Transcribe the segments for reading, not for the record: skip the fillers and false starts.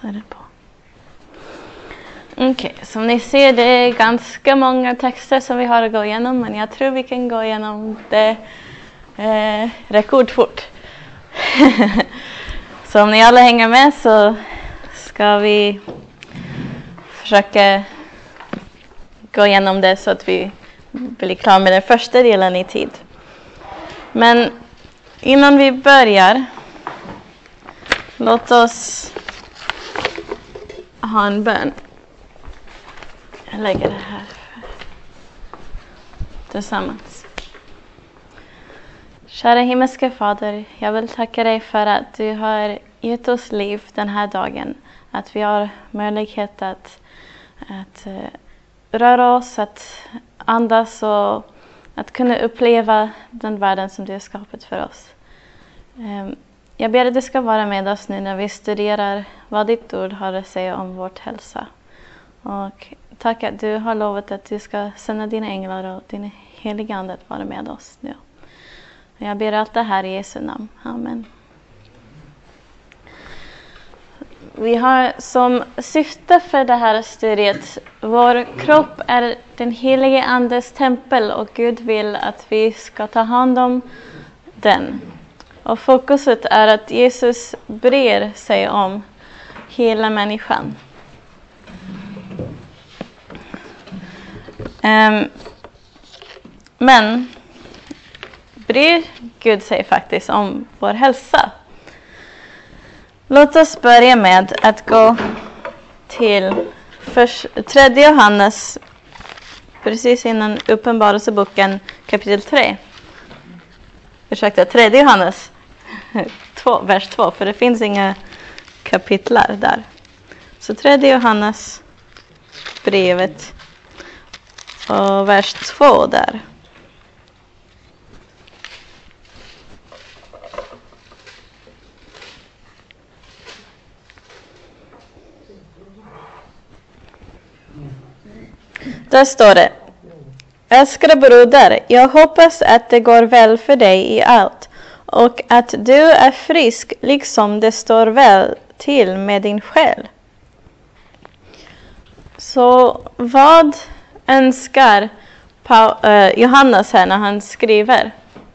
Så är det på. Okej, som ni ser det är ganska många texter som vi har att gå igenom. Men jag tror vi kan gå igenom det rekordfort. Så om ni alla hänger med så ska vi försöka gå igenom det så att vi blir klara med den första delen i tid. Men innan vi börjar, låt oss ha en bön. Jag lägger det här tillsammans. Kära himmelska Fader, jag vill tacka dig för att du har gett oss liv den här dagen. Att vi har möjlighet att röra oss, att andas och att kunna uppleva den världen som du har skapat för oss. Jag ber att du ska vara med oss nu när vi studerar vad ditt ord har att säga om vårt hälsa. Och tack att du har lovat att du ska sända dina änglar och din heliga ande att vara med oss nu. Jag ber allt det här i Jesu namn. Amen. Vi har som syfte för det här studiet, vår kropp är den helige andes tempel och Gud vill att vi ska ta hand om den. Och fokuset är att Jesus bryr sig om hela människan. Men bryr Gud sig faktiskt om vår hälsa? Låt oss börja med att gå till 3 Johannes, precis innan Uppenbarelseboken kapitel 3. Ursäkta, 3 Johannes 2, vers 2, för det finns inga kapitlar där. Så 3 Johannes brevet och vers 2 där. Där står det: Älskade broder, jag hoppas att det går väl för dig i allt och att du är frisk liksom det står väl till med din själ. Så vad önskar Johannes här när han skriver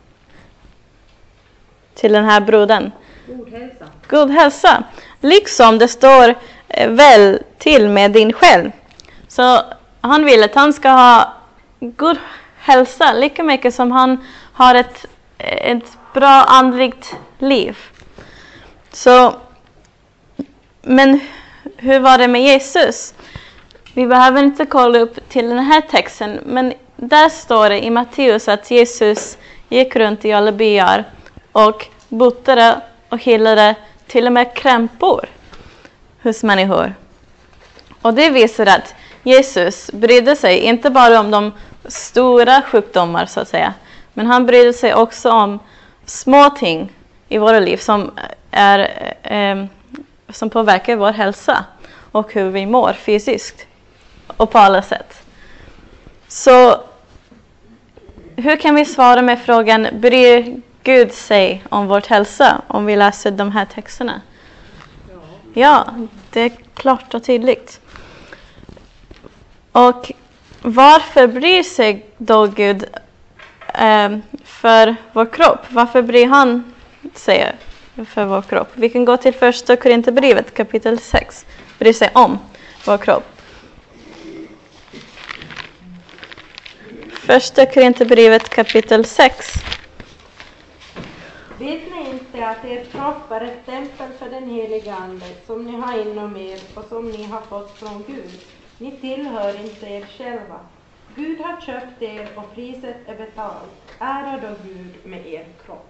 till den här brodern? God hälsa. God hälsa. Liksom det står väl till med din själ. Så han vill att han ska ha god hälsa lika mycket som han har ett bra andligt liv. Så, men hur var det med Jesus? Vi behöver inte kolla upp till den här texten, men där står det i Matteus att Jesus gick runt i alla byar och botade och helade till och med krämpor hos människor. Och det visar att Jesus brydde sig inte bara om de stora sjukdomar så att säga, men han brydde sig också om små ting i våra liv som påverkar vår hälsa och hur vi mår fysiskt och på alla sätt. Så hur kan vi svara med frågan, bryr Gud sig om vår hälsa om vi läser de här texterna? Ja, det är klart och tydligt. Och varför bryr sig då Gud för vår kropp? Varför bryr han sig för vår kropp? Vi kan gå till 1 Korinthierbrevet kapitel 6. Bryr sig om vår kropp. 1 Korinthierbrevet kapitel 6. Vet ni inte att er kropp är ett tempel för den heliga ande som ni har inom er och som ni har fått från Gud? Ni tillhör inte er själva. Gud har köpt er och priset är betalt. Ära då Gud med er kropp.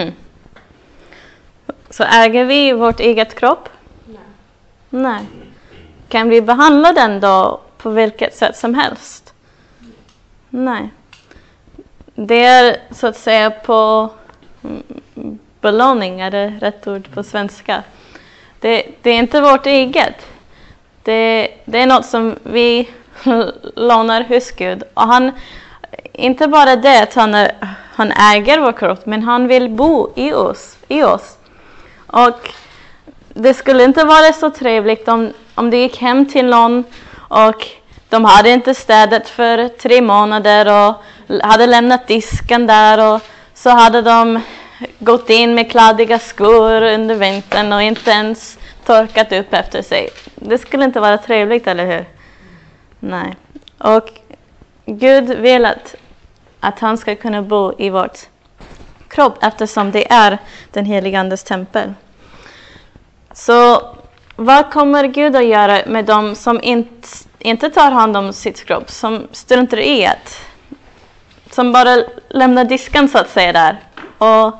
Så äger vi vårt eget kropp? Nej. Nej. Kan vi behandla den då på vilket sätt som helst? Nej. Det är så att säga på belåning, är det rätt ord på svenska. Det är inte vårt eget. Det är något som vi lånar hos Gud. Och han, inte bara det att han äger vår kropp, men han vill bo i oss. Och det skulle inte vara så trevligt om du gick hem till någon och de hade inte städat för 3 månader och hade lämnat disken där, och så hade de gått in med kladdiga skor under vintern och inte ens torkat upp efter sig. Det skulle inte vara trevligt, eller hur? Nej. Och Gud vill att han ska kunna bo i vårt kropp, eftersom det är den helige Andes tempel. Så vad kommer Gud att göra med dem som inte tar hand om sitt kropp, som struntar i det, som bara lämnar disken så att säga där och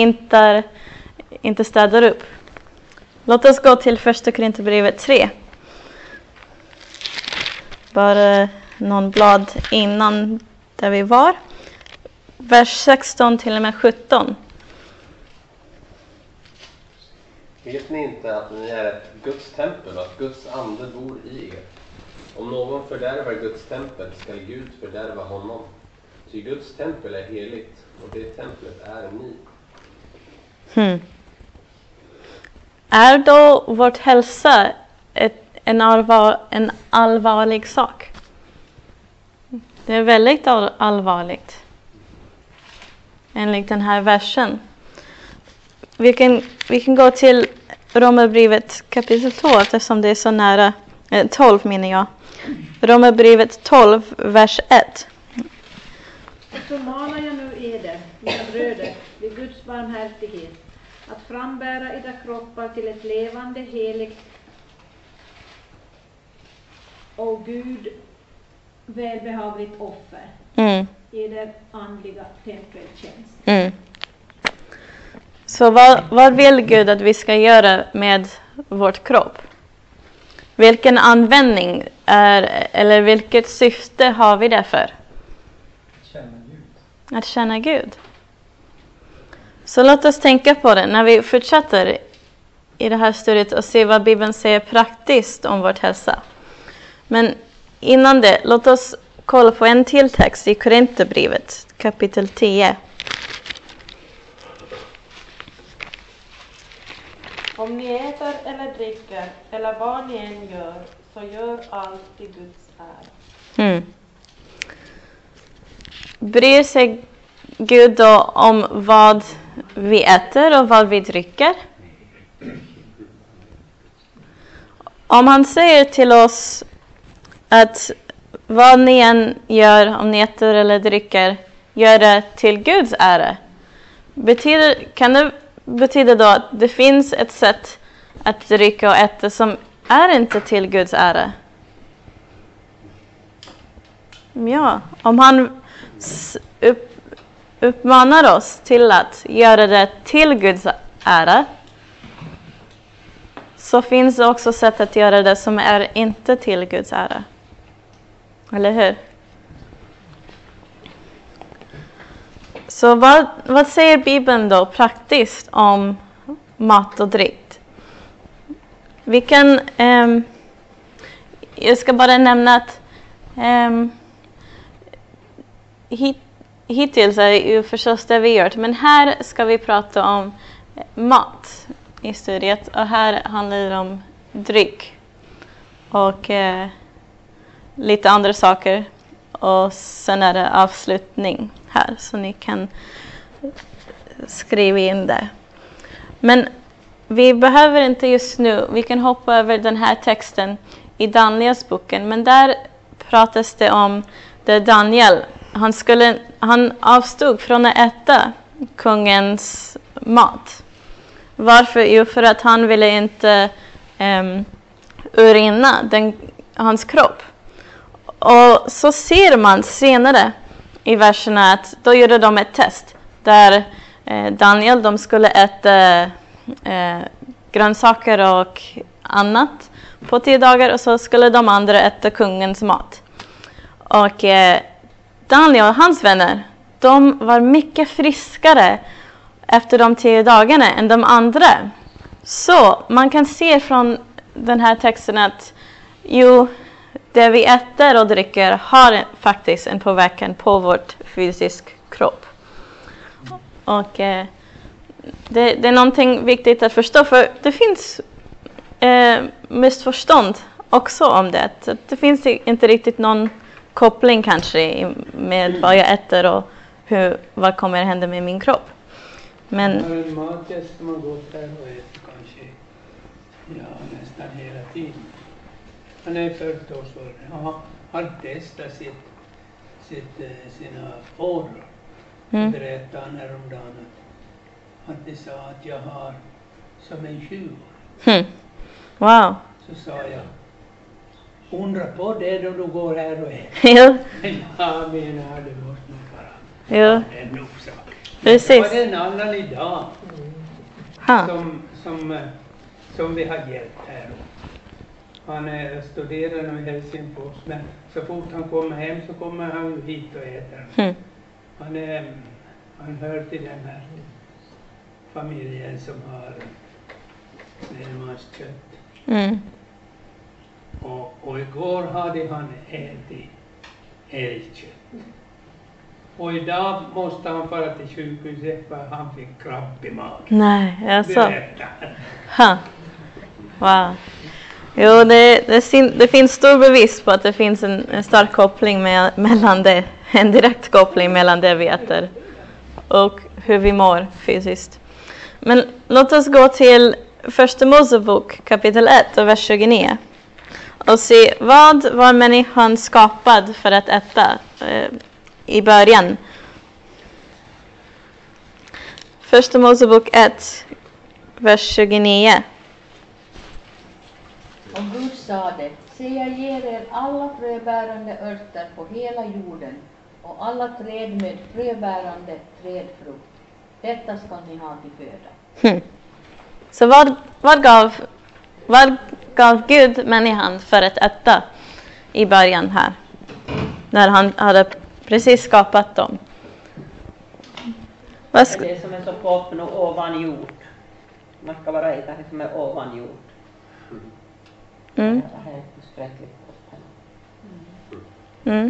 inte städar upp? Låt oss gå till första Korinthierbrevet 3. Bara någon blad innan där vi var. Vers 16 till och med 17. Vet ni inte att ni är ett Guds tempel och att Guds ande bor i er? Om någon fördärvar Guds tempel skall Gud fördärva honom. Ty Guds tempel är heligt och det templet är ni. Är då vårt hälsa en allvarlig sak? Det är väldigt allvarligt. Enligt den här versen. Vi kan gå till Romarbrevet kapitel 2, eftersom det är så nära. 12 menar jag. Romarbrevet 12, vers 1. Så manar jag nu eder, mina bröder, vid Guds barmhärtighet, att frambära era kroppar till ett levande, heligt och Gud välbehagligt offer. Eder andliga tempeltjänst. Så vad vill Gud att vi ska göra med vårt kropp? Vilken användning eller vilket syfte har vi därför? Att tjäna Gud. Så låt oss tänka på det när vi fortsätter i det här studiet och se vad Bibeln säger praktiskt om vårt hälsa. Men innan det, låt oss kolla på en till text i Korinthierbrevet kapitel 10. Om ni äter eller dricker eller vad ni än gör, så gör allt i Guds ära. Bryr sig Gud då om vad vi äter och vad vi dricker? Om han säger till oss att vad ni än gör, om ni äter eller dricker, gör det till Guds ära. Kan det betyda då att det finns ett sätt att dricka och äta som är inte till Guds ära? Ja, om han uppmanar oss till att göra det till Guds ära, så finns det också sätt att göra det som är inte till Guds ära. Eller hur? Så vad säger Bibeln då praktiskt om mat och dryck? Jag ska bara nämna att hittills är det ju förstås det vi gör. Men här ska vi prata om mat i studiet. Och här handlar det om dryck. Och lite andra saker. Och sen är det avslutning här. Så ni kan skriva in det. Men vi behöver inte just nu. Vi kan hoppa över den här texten i Daniels boken. Men där pratas det om det Daniel. Han avstod från att äta kungens mat. Varför? Jo, för att han ville inte urina hans kropp. Och så ser man senare i verserna att då gjorde de ett test. Där Daniel, de skulle äta grönsaker och annat på 10 dagar. Och så skulle de andra äta kungens mat. Och Daniel och hans vänner, de var mycket friskare efter de 10 dagarna än de andra. Så man kan se från den här texten att det vi äter och dricker har faktiskt en påverkan på vårt fysisk kropp. Och det är någonting viktigt att förstå, för det finns missförstånd också om det. Så det finns inte riktigt någon koppling kanske med vad jag äter och vad kommer hända med min kropp. Men jag har en matgäst som har gått här och äter kanske nästan hela tiden. Han är 40-årsåldern. Han har testat sina ådror. Berättade han häromdagen att det sa att jag har som en 20. Wow. Så sa jag, undra på det då du går här och äter. Ja. Jag menar, det måste nog vara. Ja. Det är en orsak. Precis. Det var en annan idag som vi har hjälpt här. Han studerar nu i Helsingfors, men så fort han kommer hem så kommer han hit och äter. Han hör till den här familjen som har närmanskött. Och igår hade han ätit älgkött. Och idag måste han fara till sjukhuset för han fick kramp i magen. Nej, alltså. Wow. Jo, det finns stor bevis på att det finns en stark koppling mellan det. En direkt koppling mellan det vi äter och hur vi mår fysiskt. Men låt oss gå till Första Mosebok kapitel 1 och vers 29. Och se vad var människan skapad för att äta i början. Första Mosebok 1, vers 29. Och Gud sade, se jag ger er alla fröbärande örter på hela jorden och alla träd med fröbärande trädfrukt. Detta ska ni ha till föda. Så vad gav Gud människan för att äta i början här? När han hade precis skapat dem. Det är det som är så poppen och ovan jord. Man ska vara äta det som är ovan jord. Det här är förskräckligt poppen.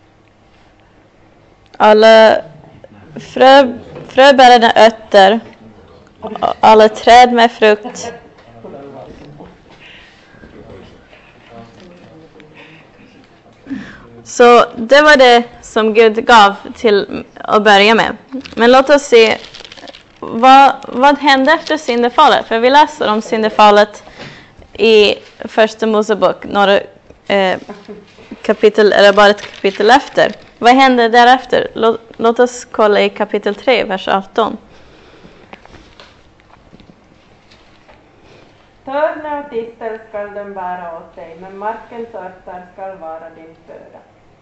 Alla fröbärande örter, alla träd med frukt. Så det var det som Gud gav till att börja med. Men låt oss se vad hände efter syndafallet. För vi läser om syndafallet i Första Mosebok, några kapitel, eller bara ett kapitel efter. Vad hände därefter? Låt oss kolla i kapitel 3, vers 18. Törne och tistel skall den bära åt dig, men markens örter skall vara din föda.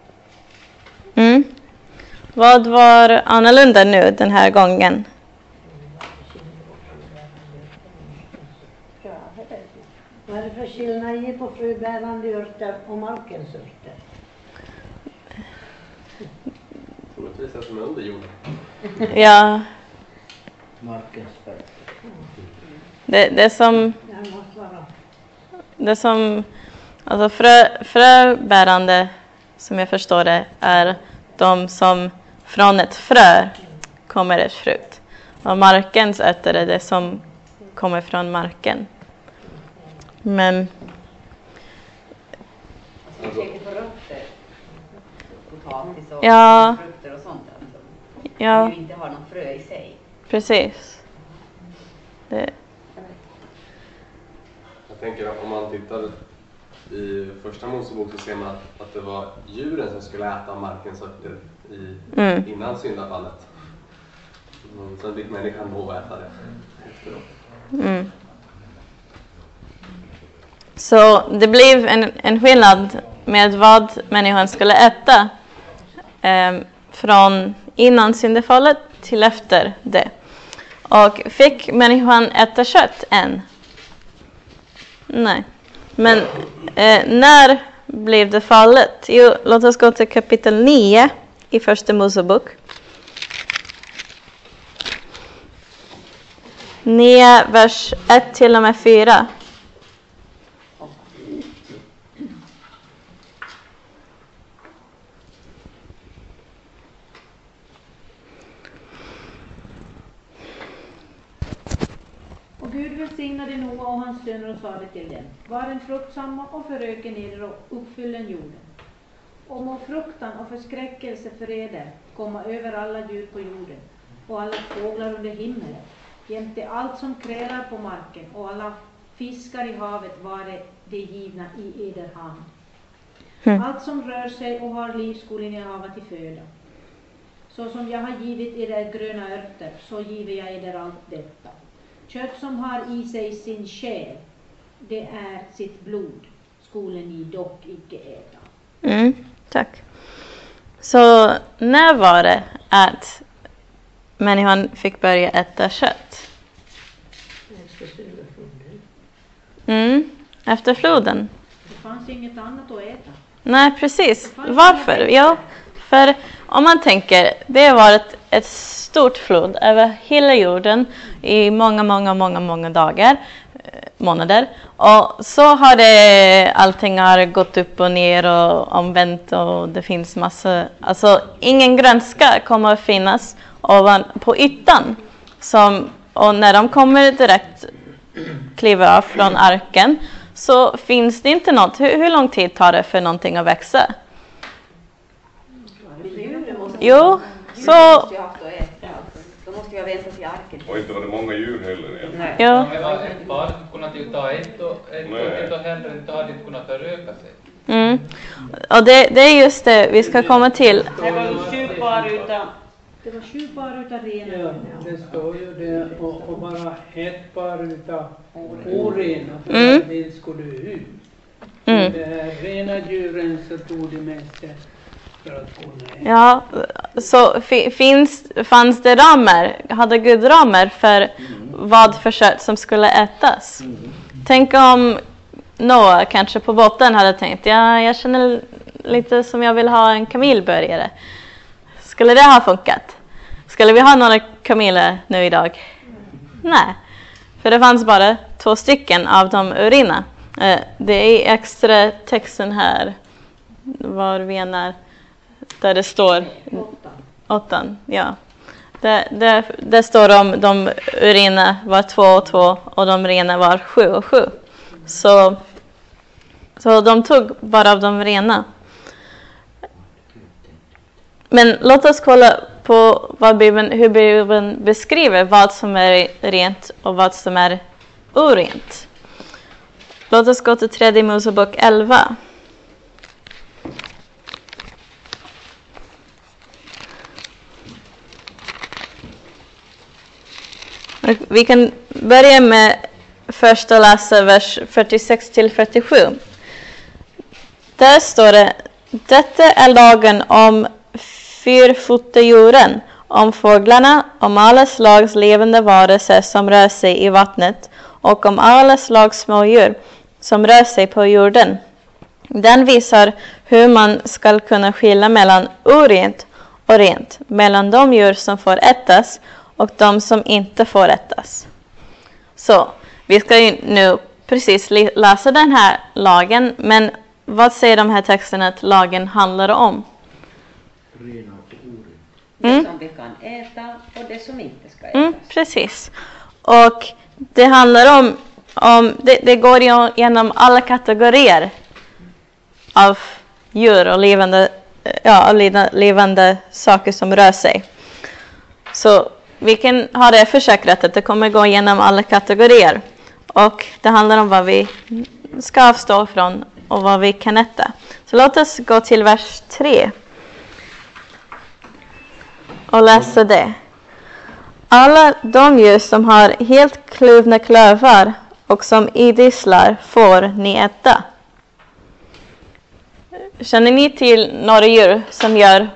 Vad var annorlunda nu den här gången? Vad är det för skillnad på fröbärande örter och markens örter? Troligtvis är som är under jorden. Ja. Markens örter. Det som alltså fröbärande, som jag förstår det, är de som från ett frö kommer ett frukt. Och markens örter är det som kommer från marken. Men Jag tänker på rötter, potatis och frukter och sånt. Som ju inte har någon frö i sig. Precis. Jag tänker att om man tittar i Första Mosebok så ser man att det var djuren som skulle äta markens örter innan syndafallet. Så fick människan lov att äta det efteråt. Så det blev en skillnad med vad människan skulle äta från innan syndafallet till efter det. Och fick människan äta kött än? Nej. Men när blev det fallet? Jo, låt oss gå till kapitel 9 i Första Mosebok. 9, vers 1 till och med 4. Och Och Gud välsignade Noa och hans söner och sade till dem: var en fruktsamma och föröken eder och uppfyllen jorden. Och må fruktan och förskräckelse för eder komma över alla djur på jorden och alla fåglar under himmelen, jämte allt som krälar på marken och alla fiskar i havet vare det givna i eder hand. Allt som rör sig och har liv skulle ni hava till föda. Så som jag har givit eder gröna örter, så giver jag eder allt detta. Kött som har i sig sin själ, det är sitt blod, skulle ni dock icke äta. Tack. Så när var det att människan fick börja äta kött? Efter floden. Det fanns inget annat att äta. Nej, precis. Varför? Jo, för om man tänker, det har varit ett stort flod över hela jorden i många dagar, månader. Och så har allting har gått upp och ner och omvänt och det finns massa, alltså ingen grönska kommer att finnas ovan på ytan. Och när de kommer direkt kliva av från arken så finns det inte något. Hur lång tid tar det för någonting att växa? Jo, så... Då måste jag vänta till arken. Och inte var det många djur heller. Nej. Ja. Det var ett barn kunnat ju ta ett och hellre inte hade inte kunnat föröka sig. Och det är just det vi ska komma till. Det var ju 7 par utan... Det var 7 par utav rena. Ja, det står ju det och bara ett par utav orena för att det skulle ut. Det är rena djuren så tog det med sig för att kunna äta. Ja, så fanns det ramer? Hade Gud ramer för vad för kött som skulle ätas? Tänk om Noah kanske på botten hade tänkt, jag känner lite som jag vill ha en kamelburgare. Skulle det ha funkat? Skulle vi ha några kameler nu idag? Nej, för det fanns bara 2 stycken av de urina. Det är extra texten här, var vi än är, där det står 8. Ja. Det står om de urina var 2 och 2 och de rena var 7 och 7. Så de tog bara av de rena. Men låt oss kolla på hur Bibeln beskriver vad som är rent och vad som är orent. Låt oss gå till 3 Mosebok 11. Vi kan börja med först att läsa vers 46 till 47. Där står det: detta är lagen om fyrfotadjuren, om fåglarna, om alla slags levande varelser som rör sig i vattnet och om alla slags smådjur som rör sig på jorden. Den visar hur man ska kunna skilja mellan orent och rent, mellan de djur som får ätas och de som inte får ätas. Så vi ska ju nu precis läsa den här lagen, men vad säger de här texterna att lagen handlar om? Det som vi kan äta och det som inte ska ätas. Precis. Och det handlar om det går igenom alla kategorier av djur och levande saker som rör sig. Så vi kan ha det försäkrat att det kommer gå igenom alla kategorier. Och det handlar om vad vi ska avstå från och vad vi kan äta. Så låt oss gå till vers 3. Och läsa det. Alla de djur som har helt kluvna klövar och som idisslar får ni äta. Känner ni till några djur som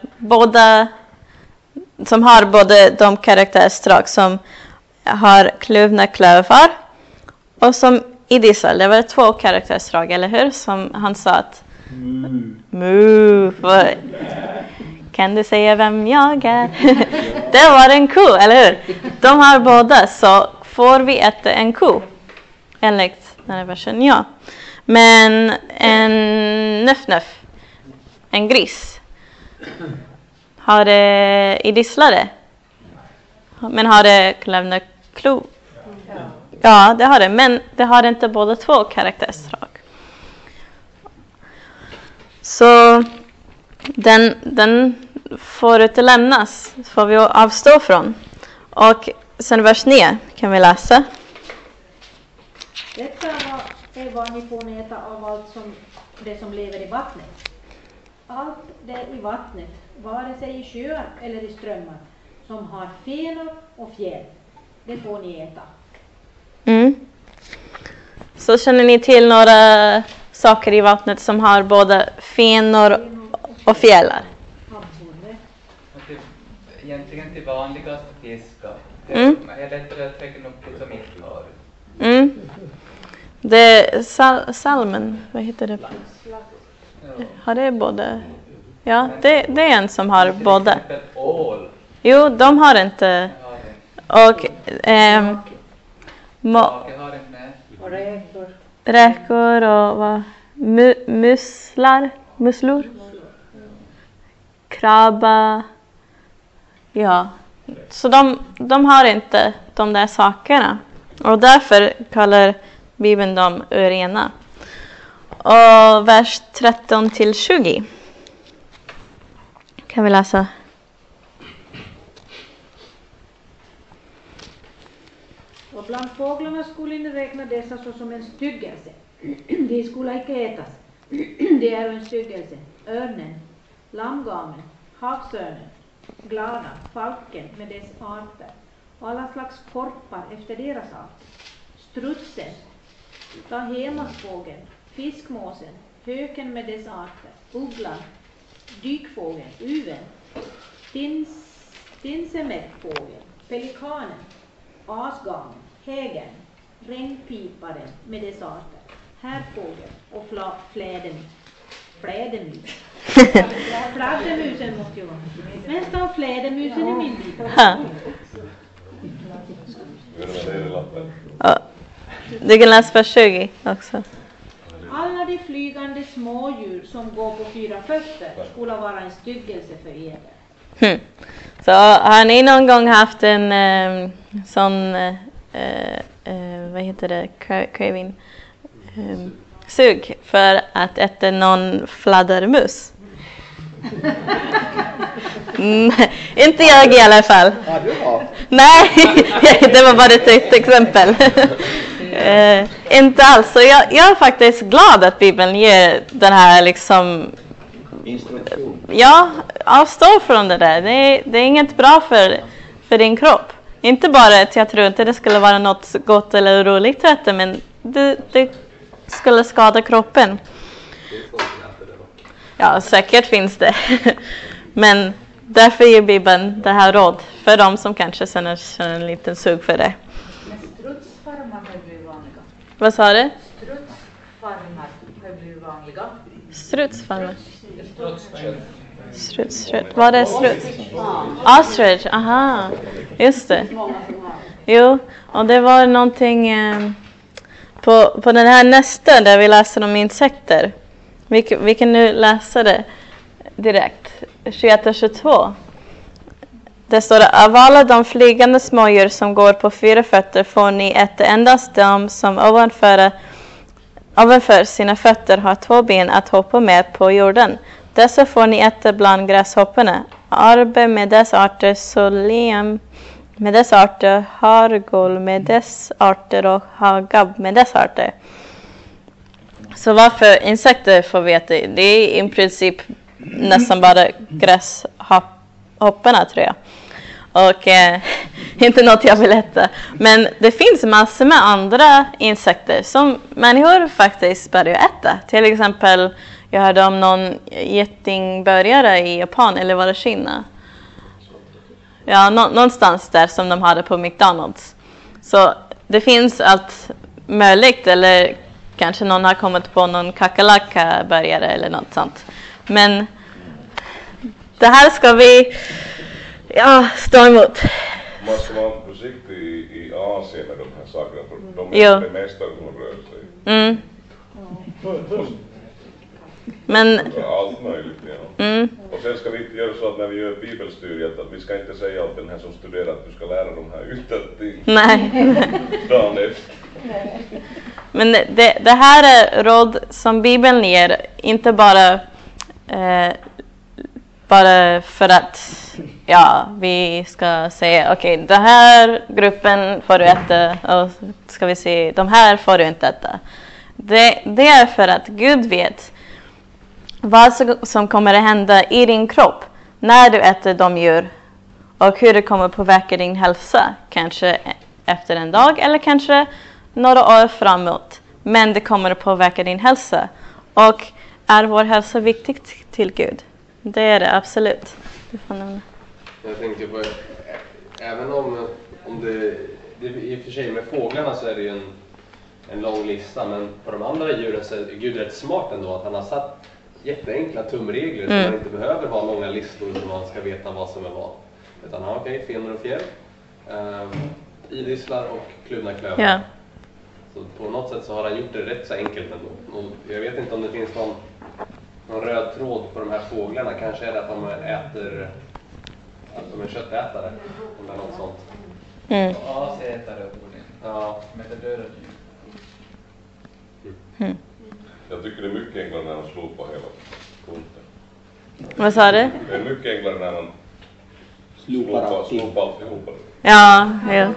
har både de karaktärsdrag som har kluvna klövar och som idisslar? Det var 2 karaktärsdrag, eller hur? Som han sa att mu. Kan du säga vem jag är? Det var en ko, eller hur? De har båda, så får vi äta en ko? Enligt den här versen, ja. Men en nöff, en gris, har det idisslare? Men har det klövna klor? Ja, det har det. Men det har inte båda två karaktärsdrag. Så den får utelämnas. Får vi avstå från. Och sen vers 9 kan vi läsa. Detta är vad ni får äta av allt det som lever i vattnet. Allt det i vattnet, vare sig i sjöar eller i strömmar, som har fenor och fjäll, det får ni äta. Så känner ni till några saker i vattnet som har både fenor och fjällar? Egentligen till vanligaste fiskar. Det är lättare att räkna upp det som inte har. Det är salmen, vad heter det? Har det både? Ja, det är en som har både. Jo, de har inte. Och räkor och vad? Musslor. Krabba. Ja, så de har inte de där sakerna. Och därför kallar Bibeln dem urena. Och vers 13-20 kan vi läsa. Och bland fåglarna skulle ni räkna dessa såsom en styggelse. De skulle icke ätas. Det är en styggelse. Örnen, lammgamen, havsörnen, gladan, falken med dess arter, och alla slags korpar efter deras arter, strutsen, lahemasfågeln, fiskmåsen, höken med dess arter, ugglan, dykfågeln, uven, stinsemäckfågeln, pelikanen, asgamen, hägern, regnpiparen med dess arter, härfågeln och flädemus. Fladdermusen måste ju vara. Men står flädermusen i min bibel? Du kan läsa vers 20 också. Alla de flygande smådjur som går på 4 fötter skulle vara en styggelse för eder. Så har ni någon gång haft en sån vad heter det, craving, sug för att äta någon fladdermus? Inte jag i alla fall. Ja, du har. Nej, det var bara ett exempel. Inte alls. Så jag är faktiskt glad att Bibeln ger den här liksom instruktion. Ja, avstå från det där. Det är inget bra för din kropp. Inte bara att jag tror inte det skulle vara något gott eller roligt att äta, men det skulle skada kroppen. Ja, säkert finns det. Men därför ger Bibeln det här råd för de som kanske känner en liten sug för det. Men strutsfarmar har blivit vanliga. Vad sa du? Strutsfarmar har blivit vanliga. Strutsfarmar? Strutskött. Struts. Vad är struts? Ostrich, aha. Just det. Jo, och det var någonting på den här nästa där vi läser om insekter. Vi kan nu läsa det direkt. 21-22. Det står att av alla de flygande smådjur som går på 4 fötter får ni äta endast de som ovanför sina fötter har 2 ben att hoppa med på jorden. Dessa får ni äta bland gräshopparna. Arbe med dess arter, solem med dess arter, hargol med dess arter och hagab med dess arter. Så varför insekter får vi äta? Det är i princip nästan bara gräshopparna, tror jag. Och inte något jag vill äta. Men det finns massor med andra insekter som människor faktiskt börjar äta. Till exempel, jag hörde om någon getingburgare i Japan, eller var det Kina? Ja, någonstans där som de hade på McDonald's. Så det finns allt möjligt, eller kanske någon har kommit på någon kakalaka-burgare eller något sånt. Men det här ska vi stå emot. Man ska vara försiktig i Asien med de här sakerna, för de är det mesta som rör sig. Men allt möjligt, ja. Och sen ska vi inte göra så att när vi gör bibelstudiet att vi ska inte säga åt den här som studerar att du ska lära de här utan till. Nej. Dagen efter. Men det här är råd som Bibeln ger, inte bara för att vi ska säga okej, den här gruppen får du äta och ska vi se, de här får du inte äta. Det är för att Gud vet vad som kommer att hända i din kropp när du äter de djur och hur det kommer påverka din hälsa. Kanske efter en dag eller kanske några år framåt. Men det kommer att påverka din hälsa. Och är vår hälsa viktigt till Gud? Det är det absolut. Du får nämna. Jag tänker på, även om det i och för sig med fåglarna så är det ju en lång lista, men på de andra djuren så är Gud rätt smart ändå att han har satt jätteenkla tumregler så man inte behöver ha många listor så man ska veta vad som är vad. Utan fenor och fjäll, idisslar och kluvna klövar. Ja. Så på något sätt så har han gjort det rätt så enkelt ändå. Och jag vet inte om det finns någon röd tråd på de här fåglarna. Kanske är det att de äter, att de är köttätare. Om det är något sånt. Asätare och ja. Som heter döda djur. Jag tycker det är mycket enklare när de slopar hela punkten. Vad sa du? Det är mycket enklare när de slopar alltihopa. Ja.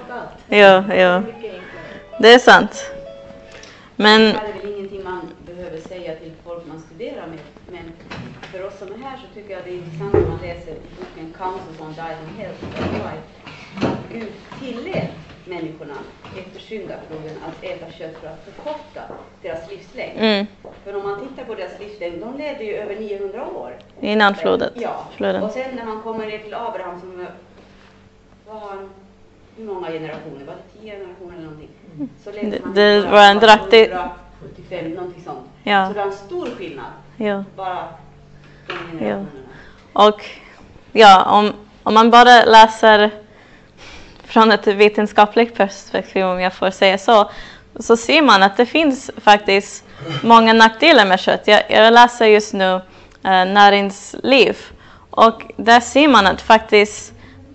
Det är sant. Men Det är väl ingenting man behöver säga till folk man studerar med. Men för oss som är här så tycker jag det är intressant när man läser i boken Counsels on Diet and Health att Gud tillät människorna efter syndafloden att äta kött för att förkorta deras livslängd. För om man tittar på deras livslängd, de levde ju över 900 år. Innan flodet. Ja, floden. Och sen när man kommer ner till Abraham som var hur många generationer? Var det 10 generationer eller någonting? Så det var en draktig 175, någonting sånt. Ja. Så det är en stor skillnad. Ja. Bara de generationerna. Och om man bara läser från ett vetenskapligt perspektiv, om jag får säga så ser man att det finns faktiskt många nackdelar med kött. Jag läser just nu näringsliv och där ser man att faktiskt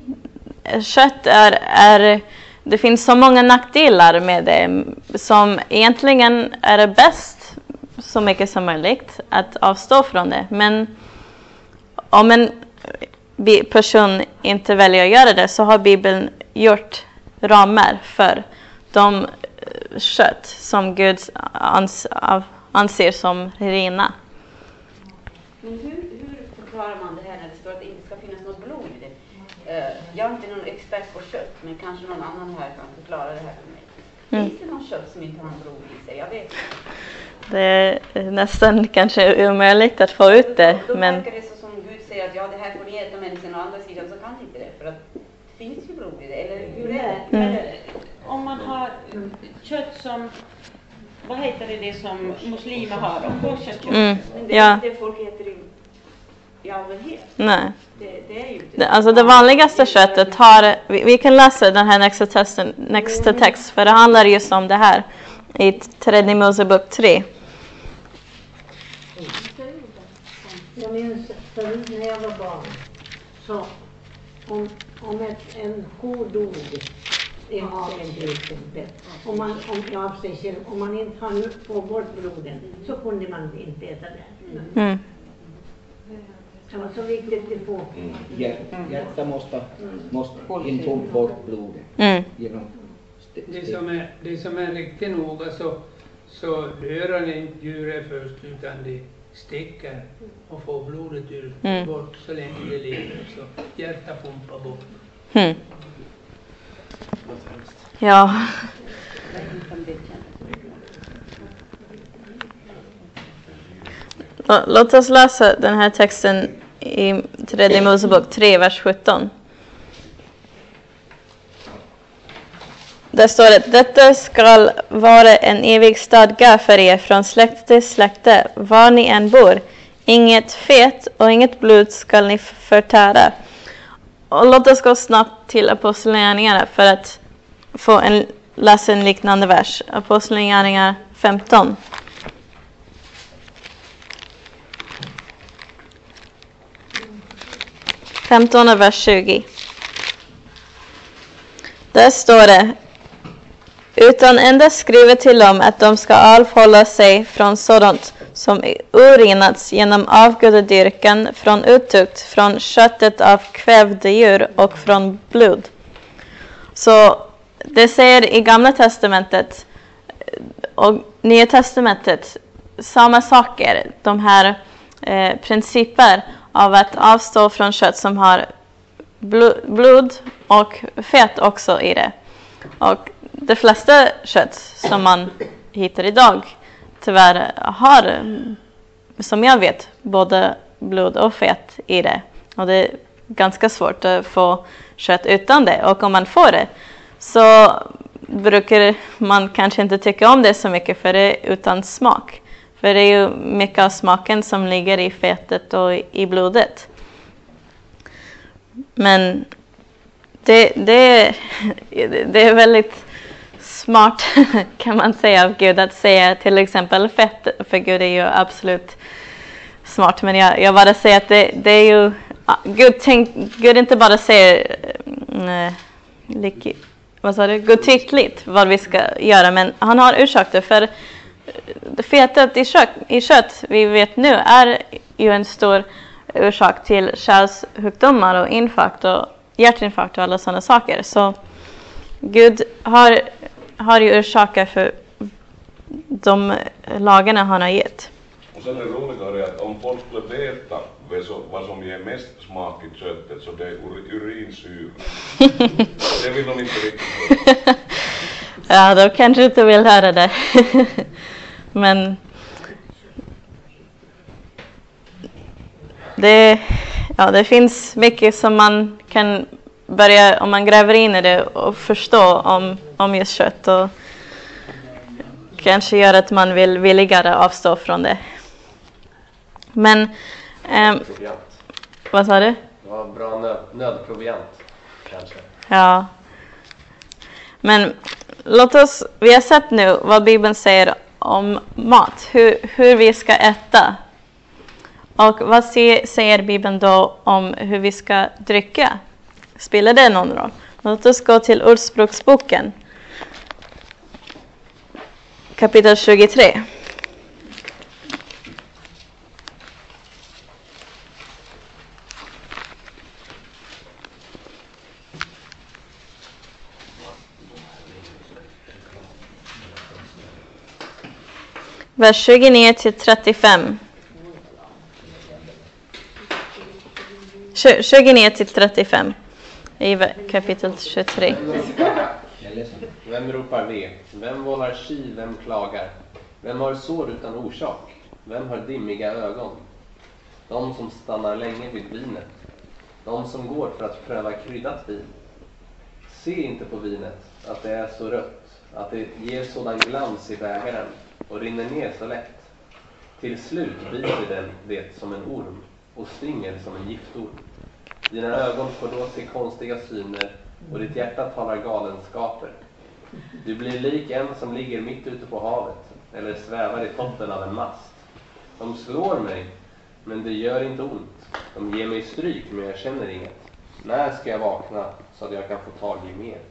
kött det finns så många nackdelar med det som egentligen är det bäst så mycket som möjligt att avstå från det. Men om en person inte väljer att göra det så har Bibeln gjort ramar för de kött som Gud anser som rena. Men hur förklarar man det här när det står att det inte ska finnas något blod i det? Jag är inte någon expert på kött, men kanske någon annan här kan förklara det här för mig. Finns det någon kött som inte har blod i sig? Jag vet inte. Det är nästan kanske omöjligt att få ut det. Då men verkar det så som Gud säger att det här får ni äta, men sen å andra sidan så kan inte det. För att det finns ju blod i det, eller hur är det? Eller, om man har kött som, vad heter det som muslimer har? Koscherkött. Men det är inte det folk äter i allmänhet. Nej. Det är ju inte alltså det vanligaste köttet har, vi kan läsa den här nästa text för det handlar just om det här i 3 Mosebok 3. Jag minns förut när jag var barn så om en ko dog i hagen till exempel, om man inte hann få bort bloden så kunde man inte äta det. Det var så viktigt att få. Hjärtat måste inte få bort blodet. Det som är riktigt noga så rör han inte djuret först utan det sticker och får blodet bort så länge det lever. Så hjärtat pumpar bort. Ja. Låt oss läsa den här texten i 3 Mosebok 3, vers 17. Där står det: detta ska vara en evig stadga för er från släkte till släkte, var ni än bor. Inget fet och inget blod ska ni förtära. Och låt oss gå snabbt till Apostlagärningarna för att få läsa en liknande vers. Apostlagärningarna 15. vers 20. Där står det: utan endast skriver till dem att de ska avhålla sig från sådant som urinats genom avgudadyrkan, från uttukt, från köttet av kvävde djur och från blod. Så det säger i Gamla testamentet och Nya testamentet samma saker, de här principer av att avstå från kött som har blod och fett också i det. Och de flesta kött som man hittar idag tyvärr har, som jag vet, både blod och fett i det. Och det är ganska svårt att få kött utan det. Och om man får det så brukar man kanske inte tycka om det så mycket, för det är utan smak. För det är ju mycket av smaken som ligger i fettet och i blodet. Men det är väldigt smart, kan man säga, av Gud att säga till exempel fett. För Gud är ju absolut smart. Men jag bara säger att det är ju... Gud inte bara säger godtyckligt vad vi ska göra. Men han har orsaker, för fettet i kött, vi vet nu, är ju en stor orsak till kärlsjukdomar och infarkt och hjärtinfarkt och alla sådana saker. Så Gud har ju orsaker för de lagarna han har gett. Och sen är det roligare att om folk skulle veta vad som ger mest smak i köttet, så det är urinsyra. Det vill de inte riktigt. Ja, då kanske du inte vill höra det. Men det finns mycket som man kan börja, om man gräver in i det, och förstå om just kött, och kanske gör att man vill villigare avstå från det. Men vad sa du? Det var bra nödproviant kanske. Ja. Men vi har sett nu vad Bibeln säger om mat, hur vi ska äta. Och vad säger Bibeln då om hur vi ska dricka? Spelar det någon roll? Låt oss gå till Ordspråksboken. Kapitel 23. Vers 29 till 35. 29 till 35 i kapitel 23. Vem ropar ve? Vem vållar kiv? Vem klagar? Vem har sår utan orsak? Vem har dimmiga ögon? De som stannar länge vid vinet. De som går för att pröva kryddat vin. Se inte på vinet att det är så rött, att det ger sådan glans i bägaren och rinner ner så lätt. Till slut biter den det som en orm och stinger som en giftorm. Dina ögon får då se konstiga syner och ditt hjärta talar galenskaper. Du blir lik en som ligger mitt ute på havet eller svävar i toppen av en mast. De slår mig, men det gör inte ont. De ger mig stryk, men jag känner inget. När ska jag vakna så att jag kan få tag i mer?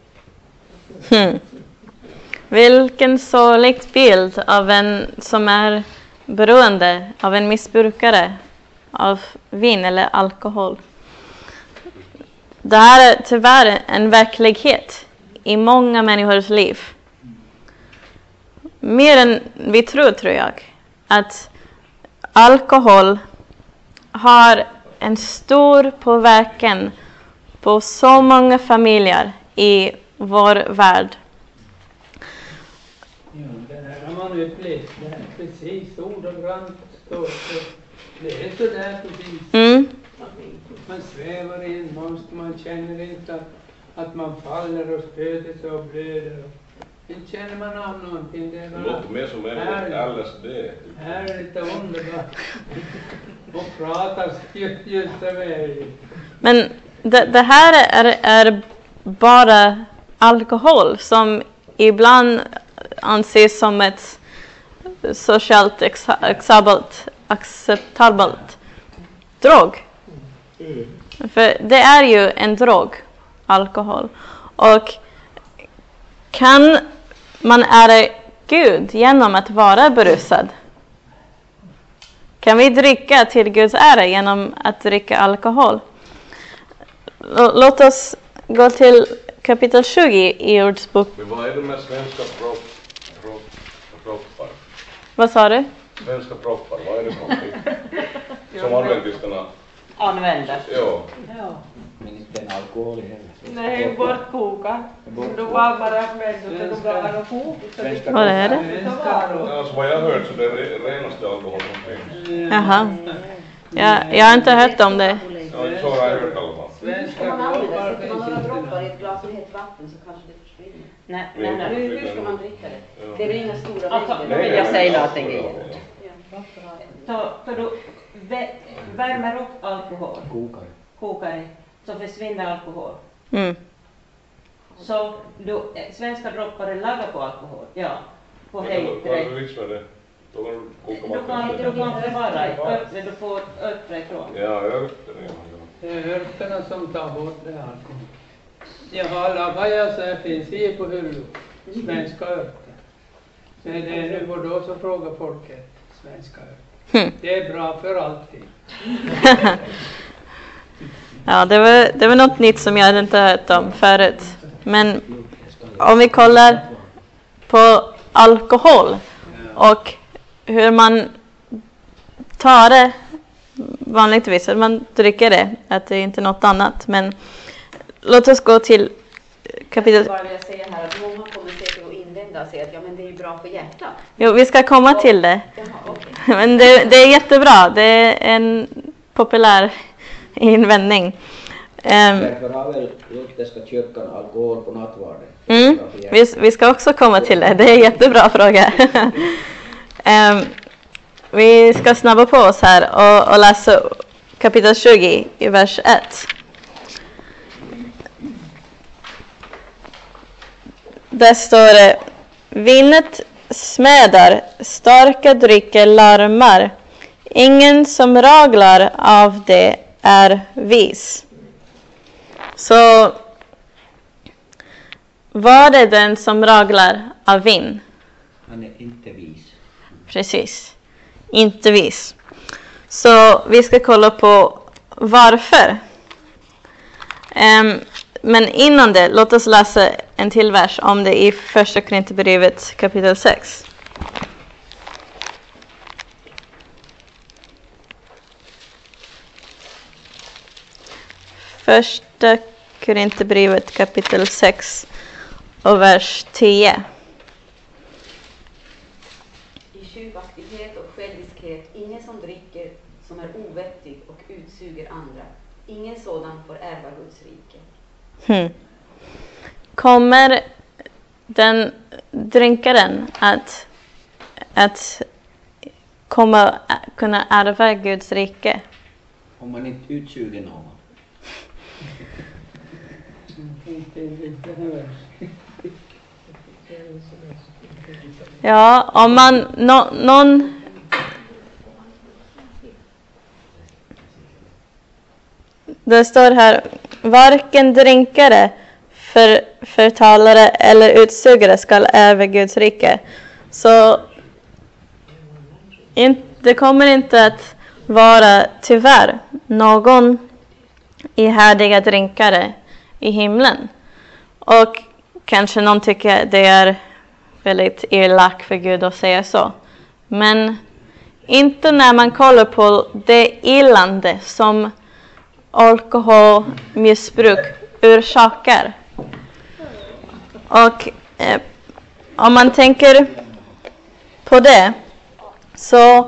Vilken sorglig bild av en som är beroende, av en missbrukare av vin eller alkohol. Det här är tyvärr en verklighet i många människors liv. Mer än vi tror jag, att alkohol har en stor påverkan på så många familjer i vår värld. Ja, det här har man upplevt, det här precis ordagrant står det är så där precis. Man svävar in, man känner inte att man faller och stöter sig och blöder. Inte känner man av någonting. Det låter mer som LSD. Härligt och underbart. Och pratar just över. Men det här är bara alkohol som ibland anses som ett socialt acceptabelt drog. För det är ju en drog, alkohol. Och kan man ärar Gud genom att vara berusad? Kan vi dricka till Guds ära genom att dricka alkohol? Låt oss gå till kapitel 20 i Ordsbok. Men vad är det med svenska proppar? Vad sa du? Svenska proppar, vad är det för någonting? Som adventisterna använder. Ja. Men inte en alkohol heller. Nej, bortkoka. Du var bara med du bara kok. Vad är det? Alltså vad jag har hört så det är det renaste alkohol som finns. Jaha. Jag har inte hört om det. Ja, så har jag hört i alla fall. Ska man använda, sätter man några droppar i ett glas med hett vatten så kanske det försvinner. Nej. Hur ska man dricka det? Det är väl inga stora Alltså, mängder? vill jag säga någonting igen. Så du värmer upp alkohol, kokar så försvinner alkohol. Mm. Så svenska droppar är laga på alkohol, ja. På Vad är hejtre. det vits med det? Då kan du koka Du kan förvara du får örter ifrån. Ja, örter. Det är örterna som tar bort det alkohol. Jag har alla pajaser finns i på hyllan. Svenska örter. Så det är nu och då så frågar folket svenska örter. Det är bra för allting. Ja, det var något nytt som jag inte hört om förut. Men om vi kollar på alkohol och hur man tar det vanligtvis, att man dricker det, att det är inte något annat. Men låt oss gå till kapitel... Bara vill jag säga här att många kommer säkert att invända och säga att ja, men det är ju bra för hjärtat. Jo, vi ska komma till det. Jaha, okay. Men det är jättebra. Det är en populär invändning. Därför har väl lutherska kyrkan alkohol på nattvarden. Vi ska också komma till det. Det är en jättebra fråga. Vi ska snabba på oss här och läsa kapitel 20 i vers 1. Där står det: vinet smädar, starka drycker larmar. Ingen som raglar av det är vis. Så vad är den som raglar av vin? Han är inte vis. Precis. Inte vis. Så vi ska kolla på varför. Men innan det, låt oss läsa en till vers om det i första Korinthierbrevet kapitel 6. Första Korinthierbrevet kapitel 6 och vers 10. I tjuvaktighet och själviskhet, ingen som dricker som är ovettig och utsuger andra. Ingen sådan får ärva Guds rike. Kommer den drinkaren att kunna ärva Guds rike? Om man inte utsuger någon. Ja, om man någon det står här: varken drinkare, förtalare eller utsugare skall ärva Guds rike. Så det kommer inte att vara, tyvärr, någon ihärdiga drinkare i himlen. Och kanske någon tycker det är väldigt elak för Gud att säga så. Men inte när man kollar på det illande som alkoholmissbruk orsakar. Och om man tänker på det så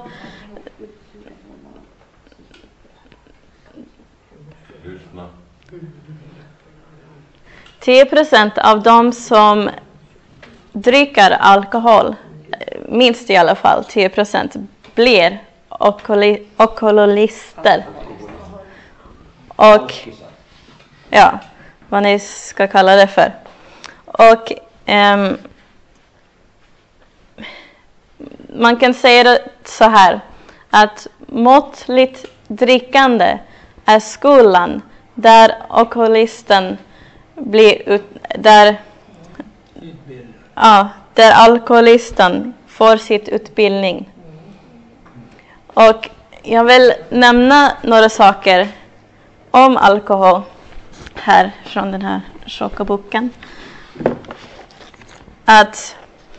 10% av de som dricker alkohol, minst i alla fall 10%, blir alkoholister. Och ja, vad ni ska kalla det för. Och man kan säga det så här, att måttligt drickande är skolan där alkoholisten blir där alkoholisten får sitt utbildning. Och jag vill nämna några saker om alkohol här från den här tjocka boken. Att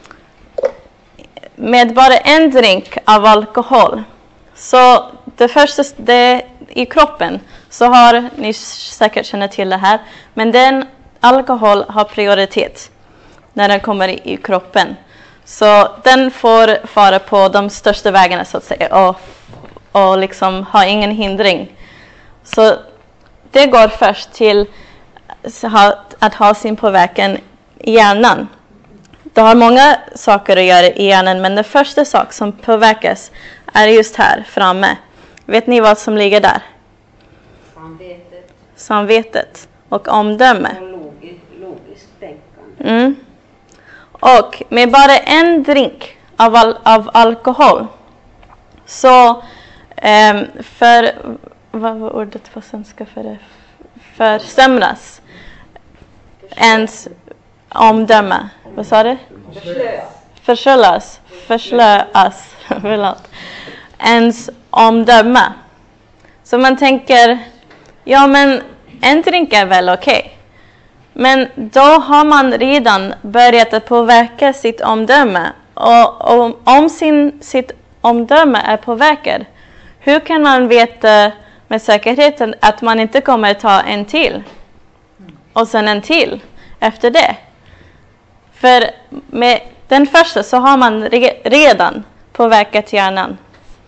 med bara en drink av alkohol, så det första i kroppen, så har ni säkert känner till det här, men den alkohol har prioritet när den kommer i kroppen. Så den får fara på de största vägarna så att säga och liksom ha ingen hindring. Så det går först till att ha sin påverkan i hjärnan. Det har många saker att göra i hjärnan, men den första sak som påverkas är just här framme. Vet ni vad som ligger där? Samvetet och omdöme. Logiskt tänkande. Och med bara en drink av alkohol, så vad var ordet på svenska för det? Försämras ens omdöme. Vad sa du? Förslöas. Förlåt. Ens omdöme. Så man tänker, ja men en drink är väl okej. Men då har man redan börjat att påverka sitt omdöme. Och om sitt omdöme är påverkad, hur kan man veta med säkerheten att man inte kommer att ta en till? Och sen en till efter det. För med den första så har man redan påverkat hjärnan.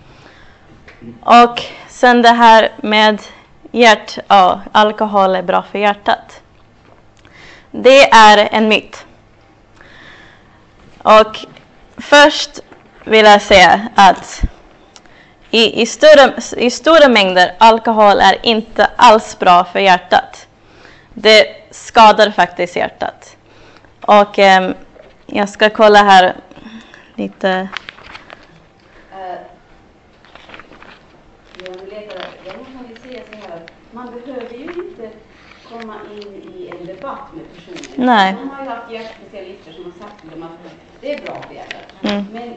Och sen det här med alkohol är bra för hjärtat. Det är en myt. Och först vill jag säga att i stora mängder alkohol är inte alls bra för hjärtat. Det skadar faktiskt hjärtat. Och jag ska kolla här lite. Jag måste säga så här, man behöver ju inte komma in i en debatt med personer. Nej. Man har ju haft hjärtspecialister som har sagt till dem att det är bra för hjärtat. Men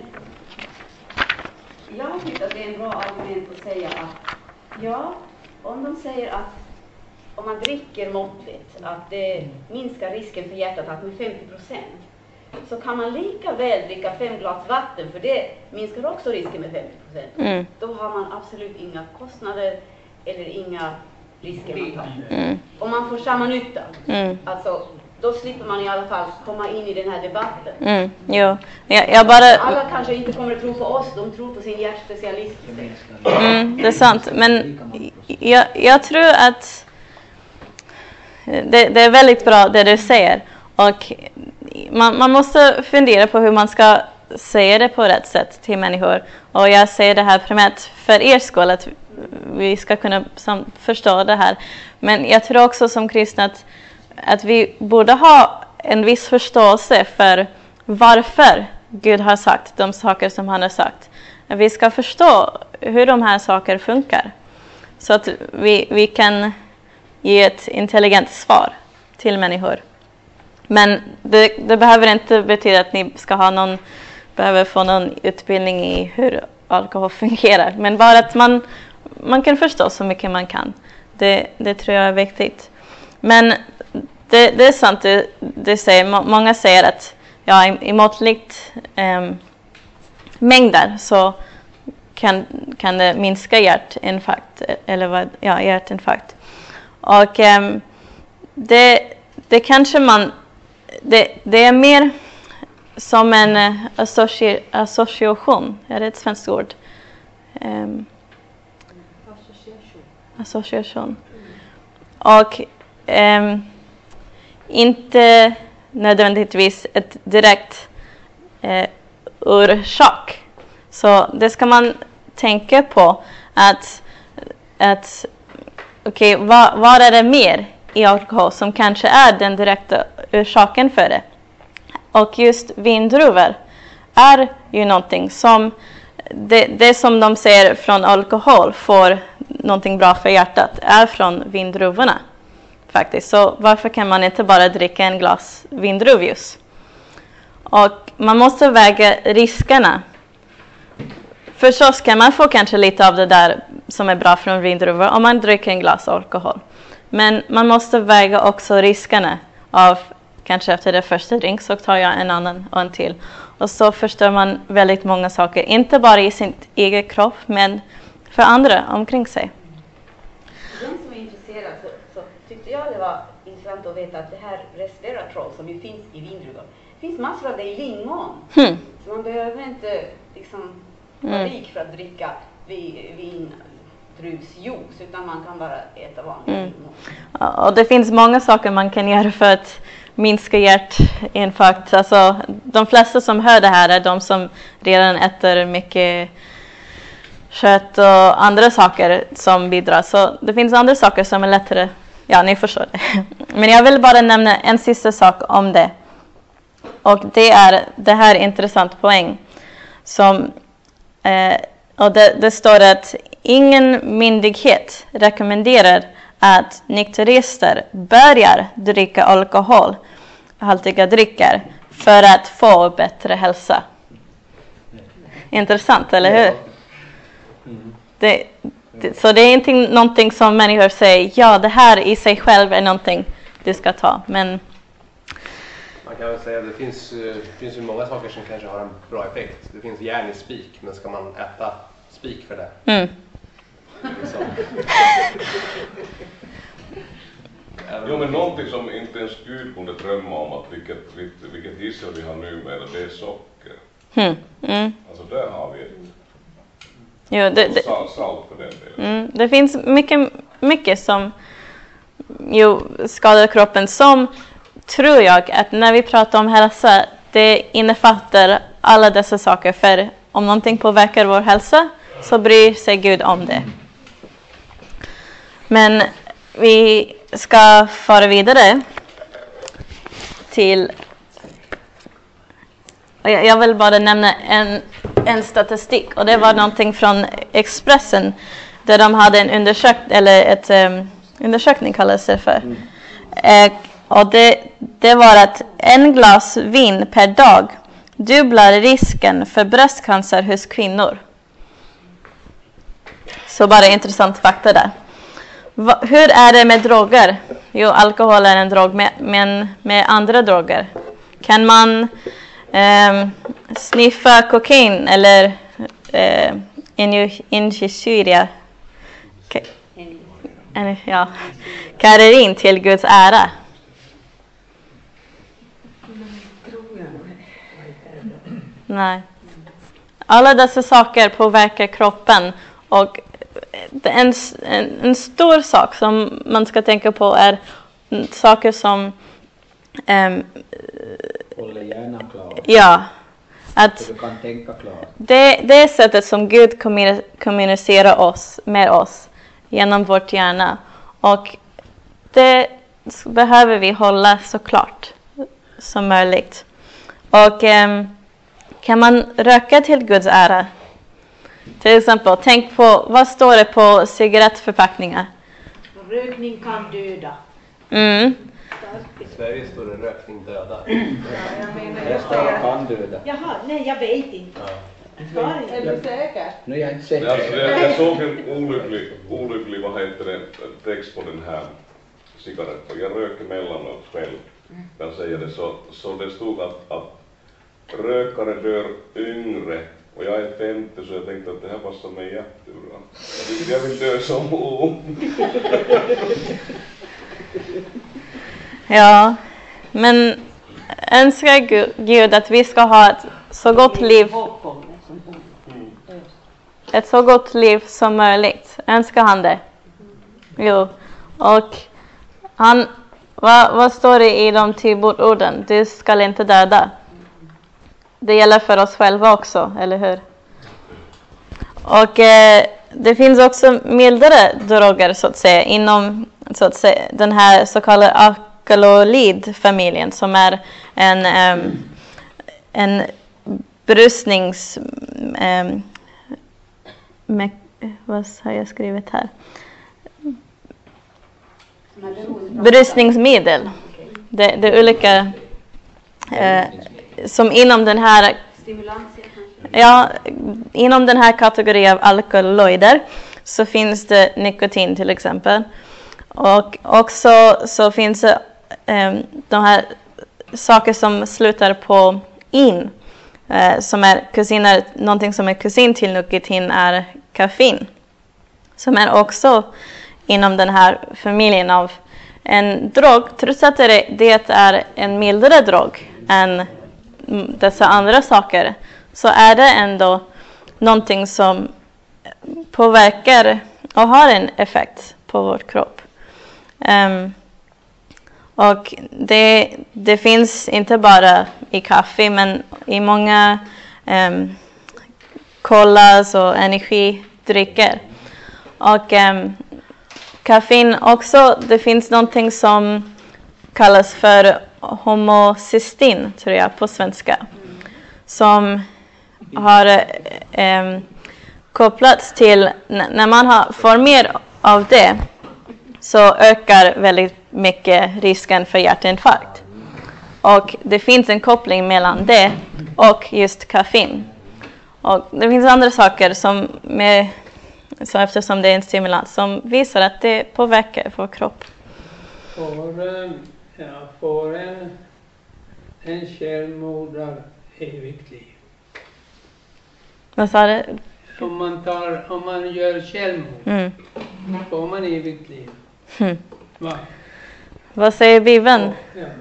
jag tycker att det är en bra argument att säga att ja, om de säger att om man dricker måttligt, att det minskar risken för hjärtattack med 50%, så kan man lika väl dricka 5 glas vatten, för det minskar också risken med 50%. Då har man absolut inga kostnader eller inga risker man tar. Och man får samma nytta. Alltså, då slipper man i alla fall komma in i den här debatten. Jo. Alla kanske inte kommer att tro på oss, de tror på sin hjärtspecialist. Det är sant, men jag tror att det är väldigt bra det du säger. Och man måste fundera på hur man ska säga det på rätt sätt till människor. Och jag säger det här primärt för er skull, att vi ska kunna förstå det här. Men jag tror också som kristna att vi borde ha en viss förståelse för varför Gud har sagt de saker som han har sagt. Att vi ska förstå hur de här sakerna funkar. Så att vi kan ge ett intelligent svar till människor. Men det behöver inte betyda att ni ska behöver få någon utbildning i hur alkohol fungerar. Men bara att man kan förstå så mycket man kan. Det tror jag är viktigt. Men det är sant, det säger, många säger att i måttligt mängder så kan det minska hjärtinfarkt. Hjärtinfarkt. Och det kanske det är mer som en association. Är det ett svenskt ord? Association. Och inte nödvändigtvis ett direkt orsak. Så det ska man tänka på att okej, vad är det mer i alkohol som kanske är den direkta orsaken för det? Och just vindruvor är ju någonting som det som de säger från alkohol får någonting bra för hjärtat är från vindruvorna faktiskt. Så varför kan man inte bara dricka en glas vindruvjus? Och man måste väga riskerna. Förstås kan man få kanske lite av det där som är bra från vindruvor om man dricker en glas alkohol. Men man måste väga också riskerna av kanske efter det första drink så tar jag en annan och en till. Och så förstår man väldigt många saker. Inte bara i sin egen kropp men för andra omkring sig. Den som är intresserad så tyckte jag det var intressant att veta att det här resveratrol som ju finns i vindruvor. Det finns massor av det i lingon. Så man behöver inte liksom panik för att dricka vindruvsjuice utan man kan bara äta vanlig lingon. Och det finns många saker man kan göra för att minska hjärtinfarkt. Alltså, de flesta som hör det här är de som redan äter mycket kött och andra saker som bidrar. Så det finns andra saker som är lättare. Ja, ni förstår det. Men jag vill bara nämna en sista sak om det. Och det är det här intressant poäng. Och det står att ingen myndighet rekommenderar att nykterister börjar dricka alkoholhaltiga drycker för att få bättre hälsa. Intressant, eller hur? Så det är inte någonting som människor säger, ja det här i sig själv är någonting du ska ta. Men man kan väl säga att det finns ju många saker som kanske har en bra effekt. Det finns järn i spik, men ska man äta spik för det? Liksom. Jo, men någonting som inte ens Gud kunde drömma om att vilket gissel vi har numera, det är socker. Alltså där har vi ett salt för den delen. Det finns mycket som skadar kroppen som tror jag att när vi pratar om hälsa det innefattar alla dessa saker. För om någonting påverkar vår hälsa så bryr sig Gud om det. Men vi ska föra vidare till... Jag vill bara nämna en statistik. Och det var någonting från Expressen. Där de hade en undersökning kallas det för. Och det var att en glas vin per dag dubblar risken för bröstcancer hos kvinnor. Så bara intressant fakta där. Hur är det med droger? Jo, alkohol är en drog, men med andra droger. Kan man sniffa kokain eller injicera karerin till Guds ära? Nej. Alla dessa saker påverkar kroppen och en stor sak som man ska tänka på är saker som håller hjärnan klar. Ja. Att så du kan tänka klart. Det är sättet som Gud kommunicerar med oss genom vårt hjärna. Och det behöver vi hålla så klart som möjligt. Och kan man röka till Guds ära? Till exempel, tänk på vad står det på cigarettförpackningar? Rökning kan döda. I Sverige står det rökning döda. Det står kan döda. Jaha, nej jag vet inte. Är du säker? Nej, jag är inte säker. Alltså, jag såg en olycklig text på den här cigaretten. Jag röker mellanåt själv. Jag säger det så det stod att rökare dör yngre. Och jag är 50 så jag tänkte att det här passar mig jättebra. Jag vill dö som ung. Ja, men önskar Gud att vi ska ha ett så gott liv. Ett så gott liv som möjligt. Önskar han det? Jo. Och vad står det i de 10 budorden? Du ska inte döda. Det gäller för oss själva också, eller hur? Och det finns också mildare droger så att säga inom så att säga, den här så kallade alkaloidfamiljen som är en berusnings vad har jag skrivit här? Berusningsmedel. Det är olika som inom den här Stimulantia kanske? Ja, inom den här kategorin av alkaloider så finns det nikotin till exempel. Och också så finns det de här saker som slutar på in. Som är kusiner, någonting som är kusin till nikotin är kaffein. Som är också inom den här familjen av en drog. Trots att det är en mildare drog än dessa andra saker, så är det ändå någonting som påverkar och har en effekt på vår kropp. Och det finns inte bara i kaffe, men i många kolas och energidrycker. Och kaffein också, det finns någonting som kallas för homocystein, tror jag, på svenska. Som har kopplats till, när man får mer av det, så ökar väldigt mycket risken för hjärtinfarkt. Och det finns en koppling mellan det och just kaffein. Och det finns andra saker så eftersom det är en stimulans som visar att det påverkar vår kropp. Får en självmordare evigt liv? Vad sa du? Om man gör självmord, får man evigt liv. Va? Vad säger Bibeln?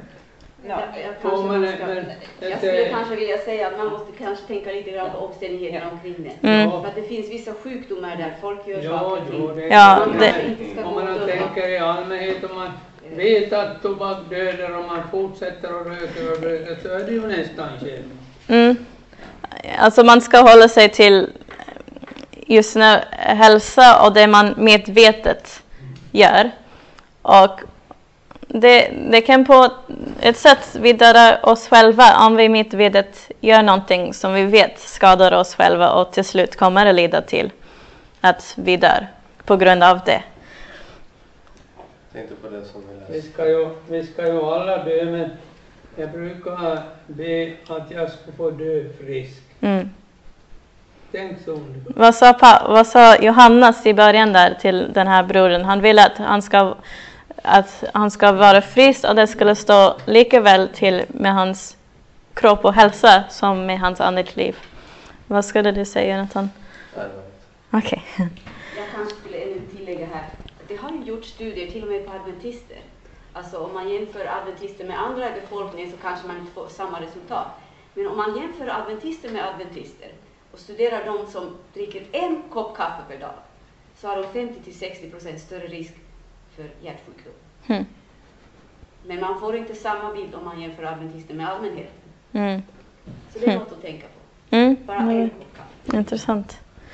Jag skulle kanske vilja säga att man måste kanske tänka lite grann på omständigheterna omkring det. För att det finns vissa sjukdomar där folk gör saker och ting. Om man tänker i allmänhet, om man vet att tobak dödar och man fortsätter att röka så är det ju nästan självmord. Alltså man ska hålla sig till just hälsa och det man medvetet gör. Och det kan på ett sätt vidare oss själva om vi medvetet gör någonting som vi vet skadar oss själva och till slut kommer att leda till att vi dör på grund av det. Tänkte på det som vi ska ju alla dö, men jag brukar be att jag ska få dö frisk. Tänk så underbart. Vad sa Johannes i början där till den här brodern? Han ville att han ska vara frisk och det skulle stå lika väl till med hans kropp och hälsa som med hans andligt liv. Vad skulle du säga, Jonathan? Okej. Jag kanske skulle ännu tillägga här. Det har ju gjort studier till och med på adventister. Alltså om man jämför adventister med andra i befolkningen så kanske man inte får samma resultat. Men om man jämför adventister med adventister och studerar de som dricker en kopp kaffe per dag, så har de 50-60% större risk för hjärtsjukdom. Men man får inte samma bild om man jämför adventister med allmänheten. Så det är något att tänka på. Bara en kopp kaffe. Intressant.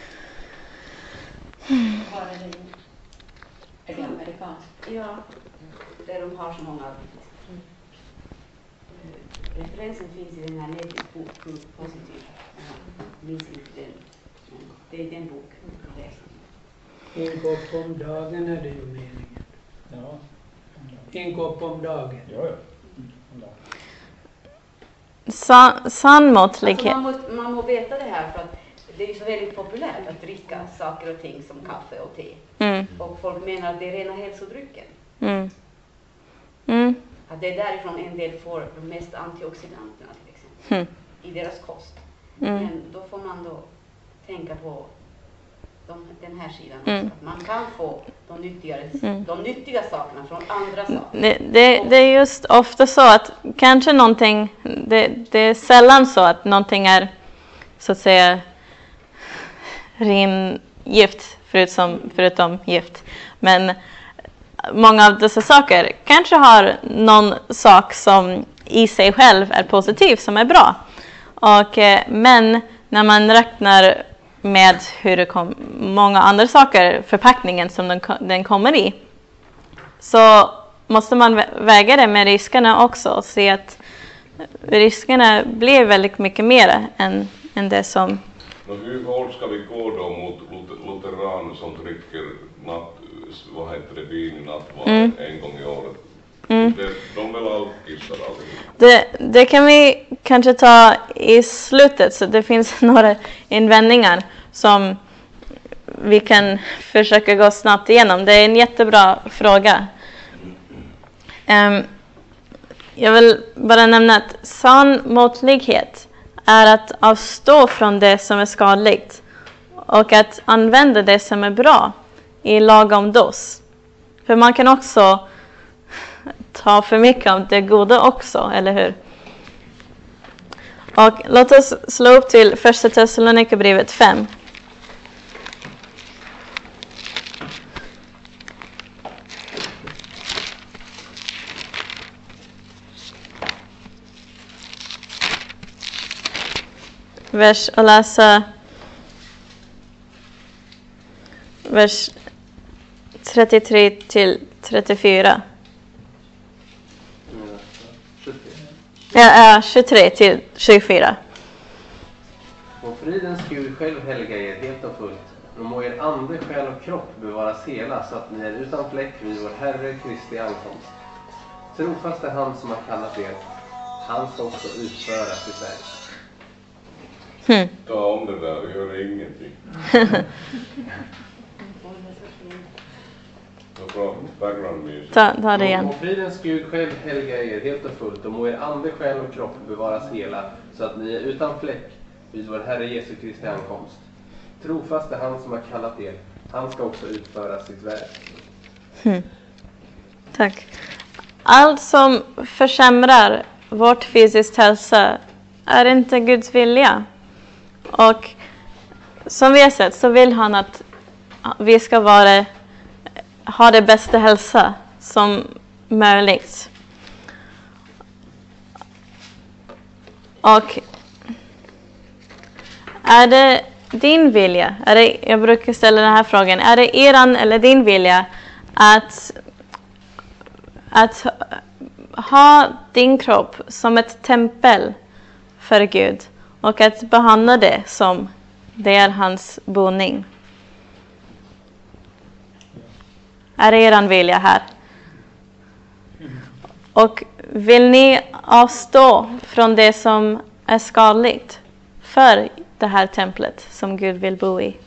Är det amerikanskt? Ja, där de har så många adventister. Referensen finns i den här Native Proof Positive. Jag minns inte den. Det är den boken jag läser. En kopp om dagen är det ju meningen. Ja. En kopp om dagen. Sannmåttlighet. Alltså man må veta det här för att det är ju så väldigt populärt att dricka saker och ting som kaffe och te. Och folk menar att det är rena hälsodrycken. Att det är därifrån en del får de mest antioxidanterna till exempel. I deras kost. Men då får man då tänka på den här sidan också. Att man kan få de nyttiga sakerna från andra saker. Det är just ofta så att kanske någonting, det är sällan så att någonting är så att säga ren gift förutom gift. Men många av dessa saker kanske har någon sak som i sig själv är positiv, som är bra. Men när man räknar med hur det många andra saker, förpackningen som den kommer i, så måste man väga det med riskerna också och se att riskerna blir väldigt mycket mer än det som... Hur hårt ska vi gå då mot lutheraner som dricker vin i nattvard en gång i året? De vill allt kissar allihop. Det kan vi kanske ta i slutet, så det finns några invändningar som vi kan försöka gå snabbt igenom. Det är en jättebra fråga. Jag vill bara nämna att sann måttlighet är att avstå från det som är skadligt och att använda det som är bra i lagom dos. För man kan också ta för mycket av det goda också, eller hur? Och låt oss slå upp till första Thessalonikerbrevet 5. Och läsa vers 33 till 34. 23 till 24. Och fridens Gud själv helga er helt och fullt. Och må er ande, själ och kropp bevaras hela, så att ni är utan fläck vid vår Herre Kristi ankomst. Trofast är han som har kallat er. Han ska också utföra sitt verk. Ta om det där, vi gör ingenting. Ta det igen. Och fridens Gud själv helga er helt och fullt, och må er ande, själ och kropp bevaras hela, så att ni är utan fläck vid vår Herre Jesu Kristi ankomst. Trofast är han som har kallat er. Han ska också utföra sitt verk. Tack. Allt som försämrar vårt fysiskt hälsa är inte Guds vilja. Och som vi har sett så vill han att vi ska ha det bästa hälsa som möjligt. Och är det din vilja, jag brukar ställa den här frågan, är det eran eller din vilja att ha din kropp som ett tempel för Gud och att behandla det som det är hans boning? Är det eran vilja här? Och vill ni avstå från det som är skadligt för det här templet som Gud vill bo i?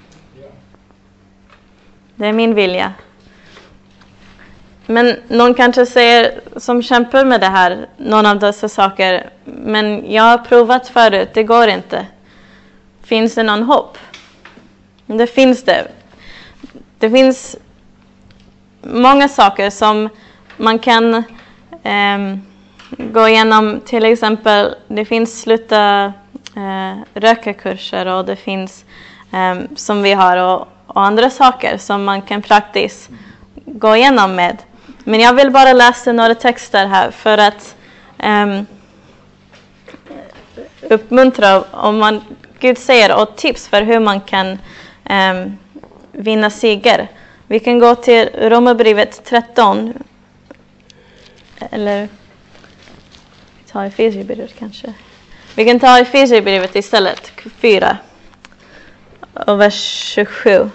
Det är min vilja. Men någon kanske säger, som kämpar med det här, någon av dessa saker, men jag har provat förut, det går inte. Finns det någon hopp? Det finns det. Det finns många saker som man kan gå igenom. Till exempel, det finns sluta rökarkurser och det finns som vi har och andra saker som man kan praktiskt gå igenom med. Men jag vill bara läsa några texter här för att uppmuntra om Gud säger, och tips för hur man kan vinna seger. Vi kan gå till Romarbrevet 13. Eller ta Efesierbrevet kanske. Vi kan ta Efesierbrevet istället, 4 och vers 27.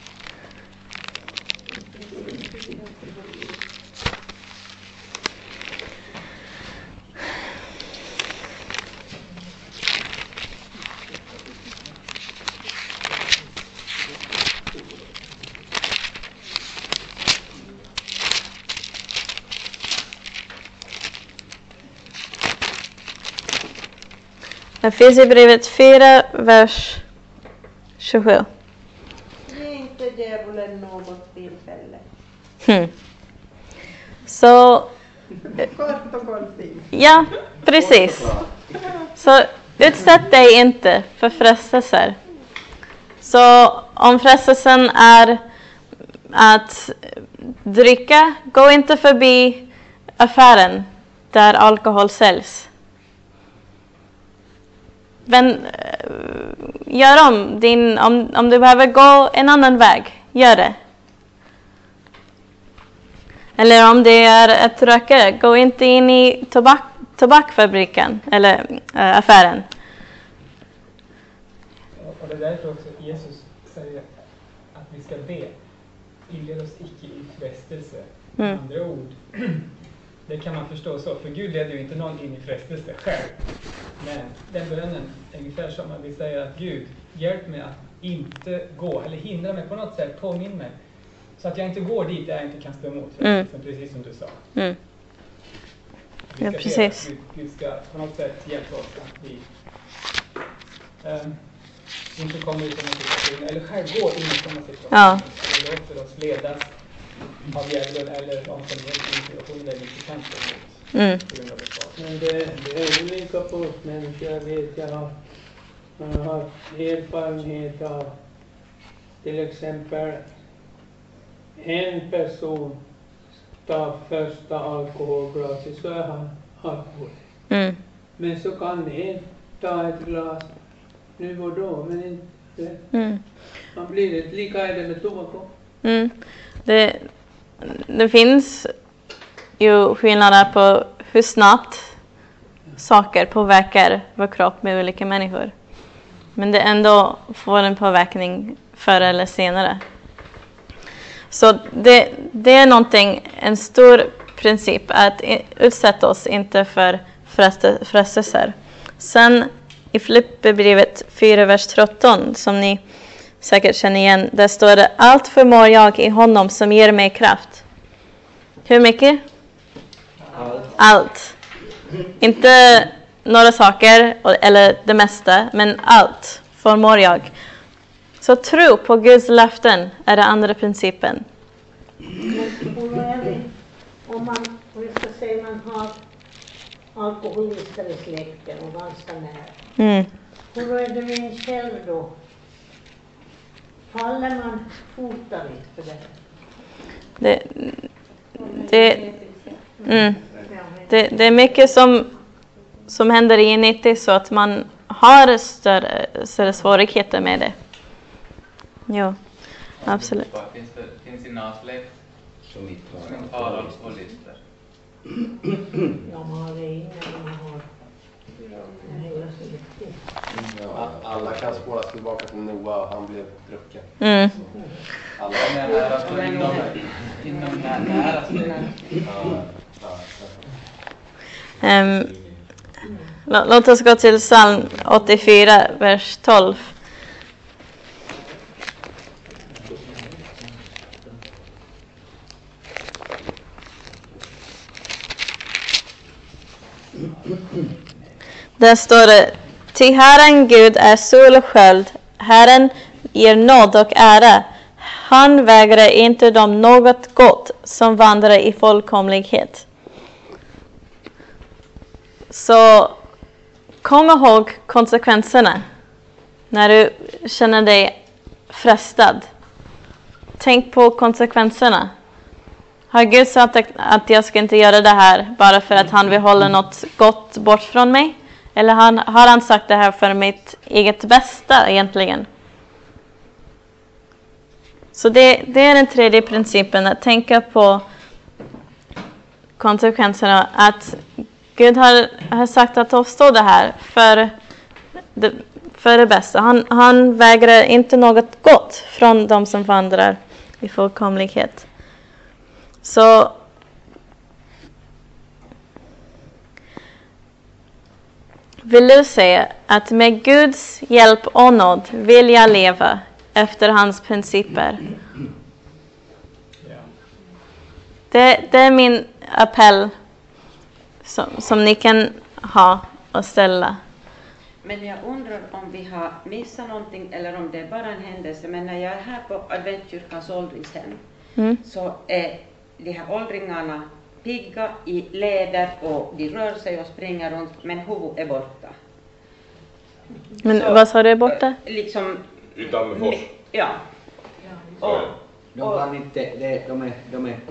Efesierbrevet 4, vers 27. Ge inte djävulen något tillfälle. Så... Kort och koncist. Ja, precis. Så utsätt dig inte för frestelser. Så om frestelsen är att dricka, gå inte förbi affären där alkohol säljs. Men gör om du behöver gå en annan väg, gör det. Eller om det är ett rökare, gå inte in i tobakfabriken eller affären. Och det är därför också Jesus säger att vi ska be. Inled oss icke i frestelse. Med andra ord, Det kan man förstå så, för Gud leder ju inte någon in i frestelse själv. Men den bönen är ungefär som att vi säger att Gud, hjälp mig att inte gå, eller hindra mig på något sätt, påminn mig. Så att jag inte går dit där jag inte kan stå emot, precis som du sa. Mm. Vi ska precis. Gud ska på något sätt hjälpa oss att vi inte kommer ut i en situation, eller själv går in i sådana situationer. Ja. Eller låter oss ledas av djävulen eller omständigheter i situationer där vi inte kan stå emot. På grund av det. Men det är olika på oss människor. Jag vet, jag har haft erfarenhet av till exempel en person tar första alkoholglaset, så är han alkohol. Men så kan en ta ett glas nu och då, men inte. Man blir det. Lika är det med tobak. Det finns ju skillnader på hur snabbt saker påverkar vår kropp med olika människor. Men det ändå får en påverkning förr eller senare. Så det är någonting, en stor princip, att utsätta oss inte för frestelser. Sen i Filipperbrevet 4, vers 13, som ni säkert känner igen, där står det: allt förmår jag i honom som ger mig kraft. Hur mycket? Allt. Inte några saker eller det mesta, men allt förmår jag. Så tro på Guds löften är den andra principen. Om man säger man har alkoholister i släkten och ganska nära. Hur är det med en själv då? Faller man fortare för det är mycket som händer inuti, så att man har större svårigheter med det. Jo, absolut. Finns det någon släkt som inte har alkoholister? Ja, man har det inne, man har hela släkten. Alla kan spåras tillbaka till Noa och han blev drucken. Alla inom nära släkt. Låt oss gå till psalm 84, vers 12. Där står det: till Herren Gud är sol och sköld, Herren ger nåd och ära. Han vägrar inte dem något gott som vandrar i fullkomlighet. Så kom ihåg konsekvenserna när du känner dig frestad. Tänk på konsekvenserna. Har Gud sagt att jag ska inte göra det här bara för att han vill hålla något gott bort från mig? Eller har han sagt det här för mitt eget bästa egentligen? Så det är den tredje principen, att tänka på konsekvenserna. Att Gud har sagt att avstå det här för det bästa. Han vägrar inte något gott från de som vandrar i fullkomlighet. Så vill du säga att med Guds hjälp och nåd vill jag leva efter hans principer? Det är min appell som ni kan ha och ställa. Men jag undrar om vi har missat någonting eller om det är bara en händelse. Men när jag är här på Adventkyrkans åldringshem så är de här åldringarna pigga i läder och de rör sig och springer runt, men huvudet är borta. Men så, vad sa du är borta? Liksom i Tammerfors. Ja. De kan inte, de är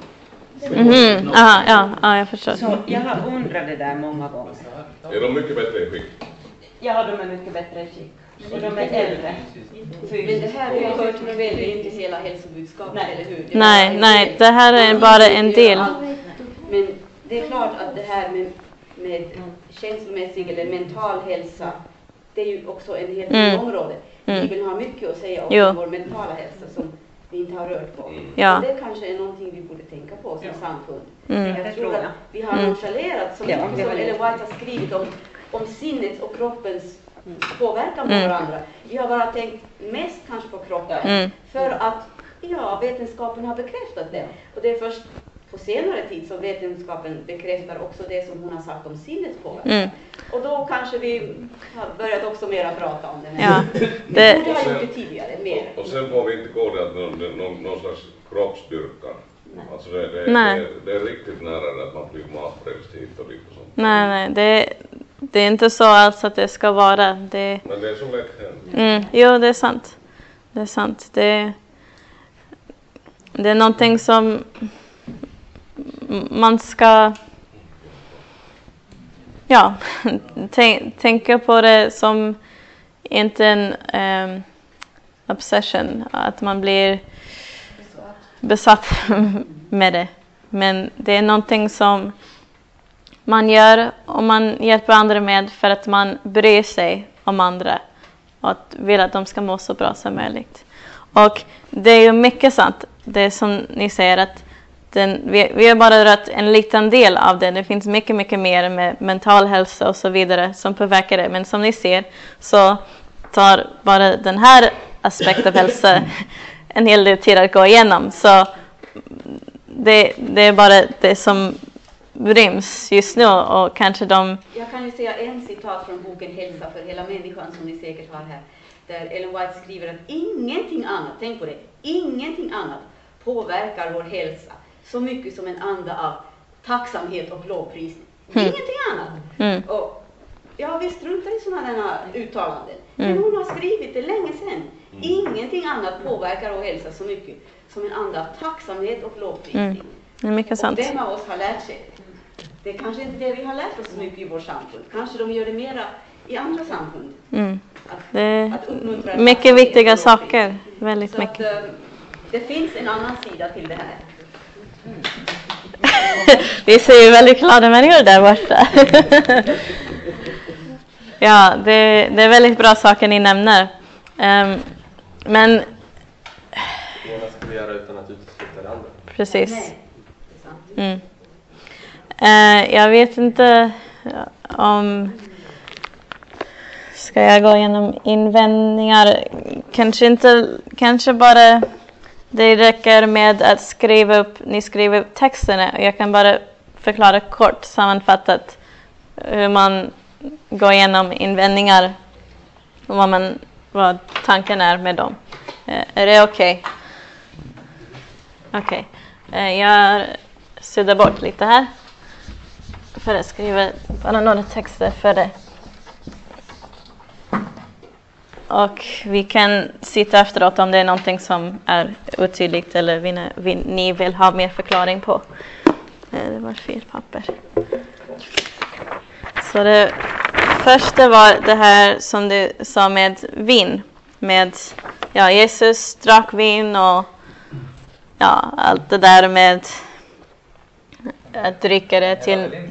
Ja, jag förstår. Så jag har undrat det där många gånger. Är de mycket bättre i skick? Ja, de är mycket bättre i skick. Och de är äldre. Men det här är ju inte hela hälsobudskapet, eller hur? Nej, det här är bara en del. Men det är klart att det här med känslomässig eller mental hälsa, det är ju också en helt ny område. Vi vill ha mycket att säga om vår mentala hälsa som vi inte har rört på. Ja. Och det kanske är någonting vi borde tänka på som samfund. Mm. Jag tror att vi har nonchalerat så mycket som Ellen White har skrivit om sinnets och kroppens påverkan på varandra. Vi har bara tänkt mest kanske på kroppen för att vetenskapen har bekräftat det. Och det är först på senare tid som vetenskapen bekräftar också det som hon har sagt om sinnets påverkan. Och då kanske vi har börjat också mera prata om det. Men det borde ha gjort det tidigare mer. Och sen får vi inte gå det att någon slags kroppsdyrkan. Alltså det är riktigt nära att man blir matfrälst hit och dit och sånt. Nej, det är inte så alls att det ska vara. Men det är så lätt hänt. Jo, det är sant. Det är sant. Det är någonting som man ska tänka på det som inte en obsession. Att man blir besatt med det. Men det är någonting som man gör och man hjälper andra med för att man bryr sig om andra och att vill att de ska må så bra som möjligt. Och det är ju mycket sant, det som ni säger, att vi har bara rört en liten del av det. Det finns mycket, mycket mer med mental hälsa och så vidare som påverkar det. Men som ni ser så tar bara den här aspekten av hälsa en hel del tid att gå igenom. Så det är bara det som ryms just nu och kanske Jag kan ju säga en citat från boken Hälsa för hela människan som ni säkert har här. Där Ellen White skriver att ingenting annat, tänk på det, ingenting annat påverkar vår hälsa så mycket som en anda av tacksamhet och lovprisning. Ingenting annat. Och vi struntar i sådana uttalanden. Men hon har skrivit det länge sedan. Ingenting annat påverkar vår hälsa så mycket som en anda av tacksamhet och lovprisning. Det är mycket sant. Och vem av oss har lärt sig? Det är kanske inte det vi har lärt oss så mycket i vår samfund. Kanske de gör det mera i andra samfund. Det är mycket viktiga saker. Väldigt så mycket. Att, det finns en annan sida till det här. Vi ser ju väldigt glada människor där borta. Ja, det är väldigt bra saker ni nämner. Men vad ska vi göra utan att utesluta det andra? Precis. Jag vet inte om ska jag gå igenom invändningar. Kanske bara det räcker med att ni skriver upp texterna och jag kan bara förklara kort sammanfattat hur man går igenom invändningar och vad tanken är med dem. Är det okej? Okej. Jag suddar bort lite här för att skriva bara några texter för det. Och vi kan sitta efteråt om det är någonting som är otydligt eller ni vill ha mer förklaring på. Det var fel papper. Så det första var det här som du sa med vin. Med Jesus drack vin och allt det där med att dricka det till.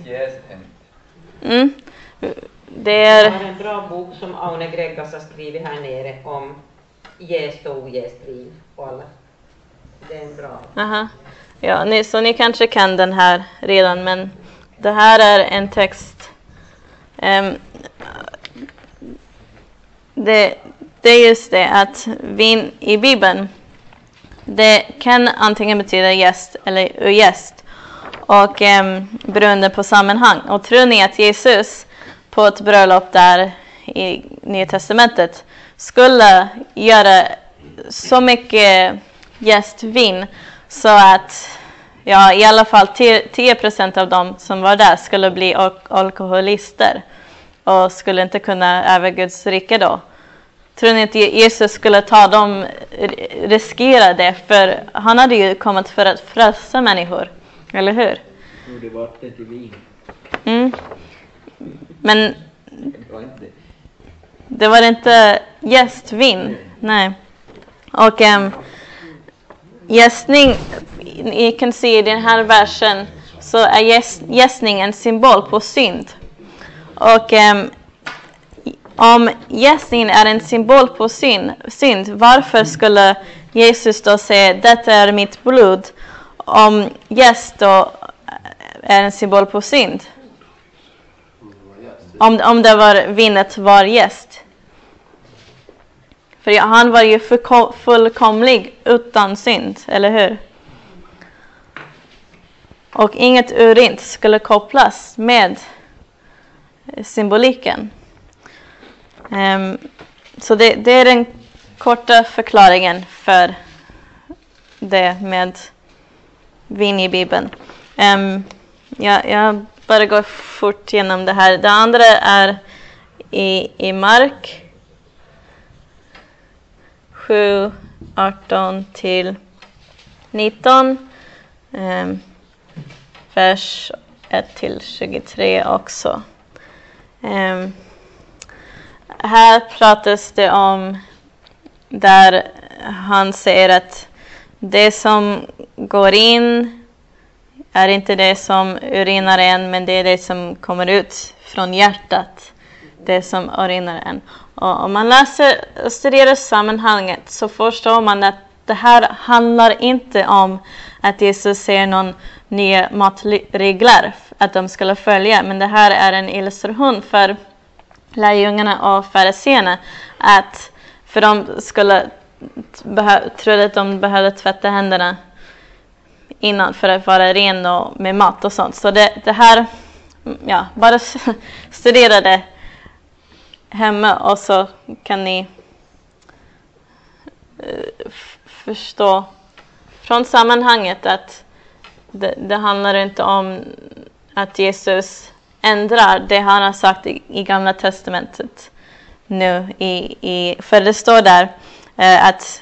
Det är en bra bok som Aune Greggas har skrivit här nere om jäst och ojäst vin och alla. Det är en bra. Aha. Ja, så ni kanske kan den här redan, men det här är en text. Det är just det att vin i Bibeln, det kan antingen betyda jäst eller ojäst och beroende på sammanhang. Och tror ni att Jesus på ett bröllop där i Nya Testamentet skulle göra så mycket jästvin så att i alla fall 10% av dem som var där skulle bli alkoholister och skulle inte kunna över Guds rike då? Tror ni att Jesus skulle ta dem, riskera det? För han hade ju kommit för att frälsa människor, eller hur? Det var inte till vin. Men det var inte jästvin. Nej. Och jäsning, ni kan se i den här versen så är jäsning en symbol på synd. Och om jäsningen är en symbol på synd, varför skulle Jesus då säger detta är mitt blod, om jäst då är en symbol på synd. Om det var vinet var jäst. För han var ju fullkomlig utan synd, eller hur? Och inget urint skulle kopplas med symboliken. Så det är den korta förklaringen för det med vin i Bibeln. Jag bara går fort genom det här. Det andra är i Mark 7, 18 till 19. Vers 1 till 23 också. Här pratas det om där han säger att det som går in är inte det som urinar en, men det är det som kommer ut från hjärtat, det som urinar en. Och om man läser och studerar sammanhanget så förstår man att det här handlar inte om att Jesus ser någon nya matregler att de skulle följa, men det här är en illustration för lärjungarna och fariséerna, att för de skulle trodde att de behövde tvätta händerna innan för att vara ren och med mat och sånt. Så det här, ja, bara studera det hemma och så kan ni förstå från sammanhanget att det handlar inte om att Jesus ändrar det han har sagt i Gamla testamentet nu. För det står där att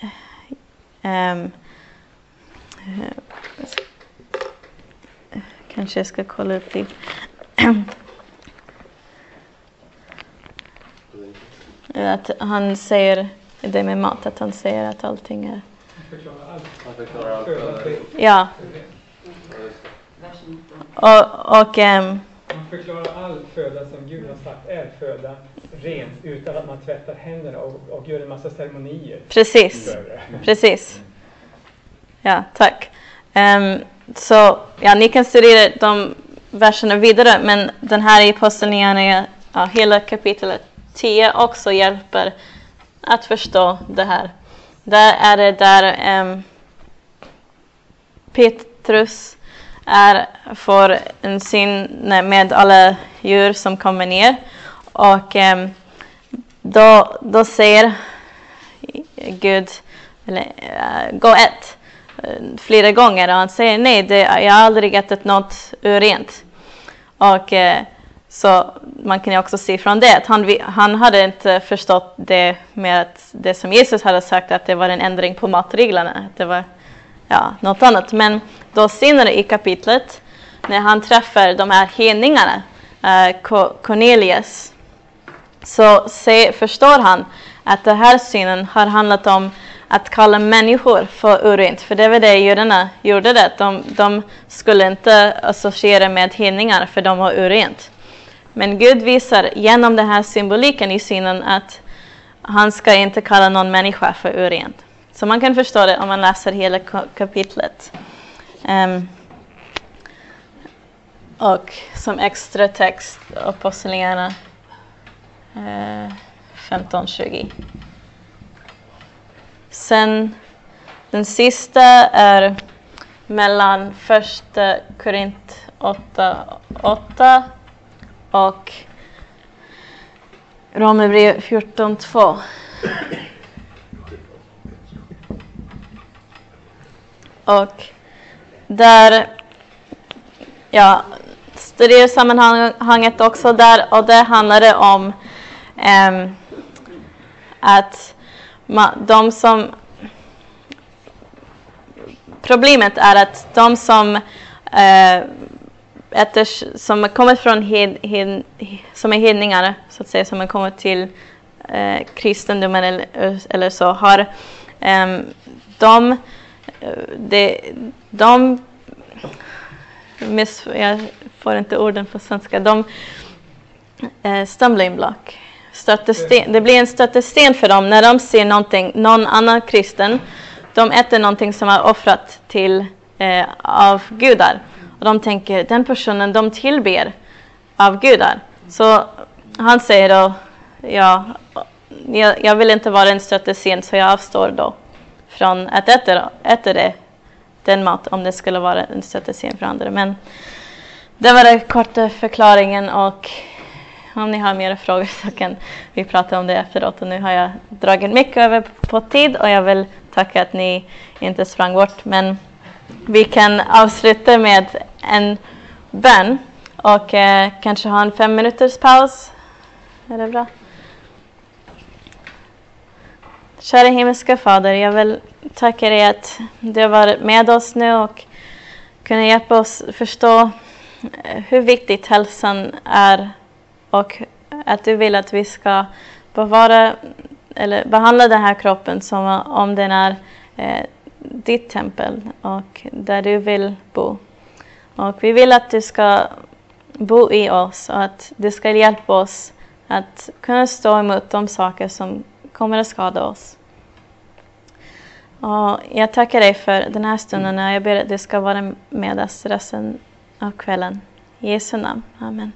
kanske jag ska kolla upp det. Att han säger det med mat, att han säger att allting är... Han förklarar allt. Ja. Man förklarar all föda som Gud har sagt är föda rent utan att man tvättar händerna och gör en massa ceremonier. Precis. Ja, tack. Så ja, ni kan studera de verserna vidare, men den här i Apostlagärningarna, hela kapitlet 10 också hjälper att förstå det här. Där är det där Petrus får en syn med alla djur som kommer ner, och då säger Gud gå ett flera gånger, och han säger nej, jag har aldrig ätit något urent. Och så man kan ju också se från det att han hade inte förstått det med att det som Jesus hade sagt, att det var en ändring på matreglerna, att det var något annat. Men då senare i kapitlet, när han träffar de här hedningarna, Cornelius, så förstår han att det här synen har handlat om att kalla människor för urent. För det var det judarna gjorde, det. De skulle inte associera med hedningar för de var urent. Men Gud visar genom den här symboliken i synen att han ska inte kalla någon människa för urent. Så man kan förstå det om man läser hela kapitlet. Och som extra text Apostlagärningarna 15-20. Sen den sista är mellan första Korint 8:8 och Romarbrevet 14:2. Och där studerar sammanhanget också där, och det handlar om att de som problemet är att de som som kommer från som är hedningar, så att säga, som har kommit till kristendomen eller så, har jag får inte orden på svenska, stumbling block, stötesten. Det blir en stötesten för dem när de ser någon annan kristen. De äter någonting som är offrat till av gudar. Och de tänker, den personen de tillber av gudar. Så han säger då, jag vill inte vara en stötesten, så jag avstår då från att äta den mat, om det skulle vara en stötesten för andra. Men det var den korta förklaringen, och om ni har mer frågor så kan vi prata om det efteråt. Och nu har jag dragit mycket över på tid, och jag vill tacka att ni inte sprang bort. Men vi kan avsluta med en bön och kanske ha en 5 minuters paus. Är det bra? Kära himmelska Fader, jag vill tacka dig att du har varit med oss nu och kunna hjälpa oss förstå hur viktigt hälsan är, och att du vill att vi ska behandla den här kroppen som om den är ditt tempel och där du vill bo. Och vi vill att du ska bo i oss, och att du ska hjälpa oss att kunna stå emot de saker som kommer att skada oss. Och jag tackar dig för den här stunden, och jag ber att du ska vara med oss resten av kvällen. I Jesu namn. Amen.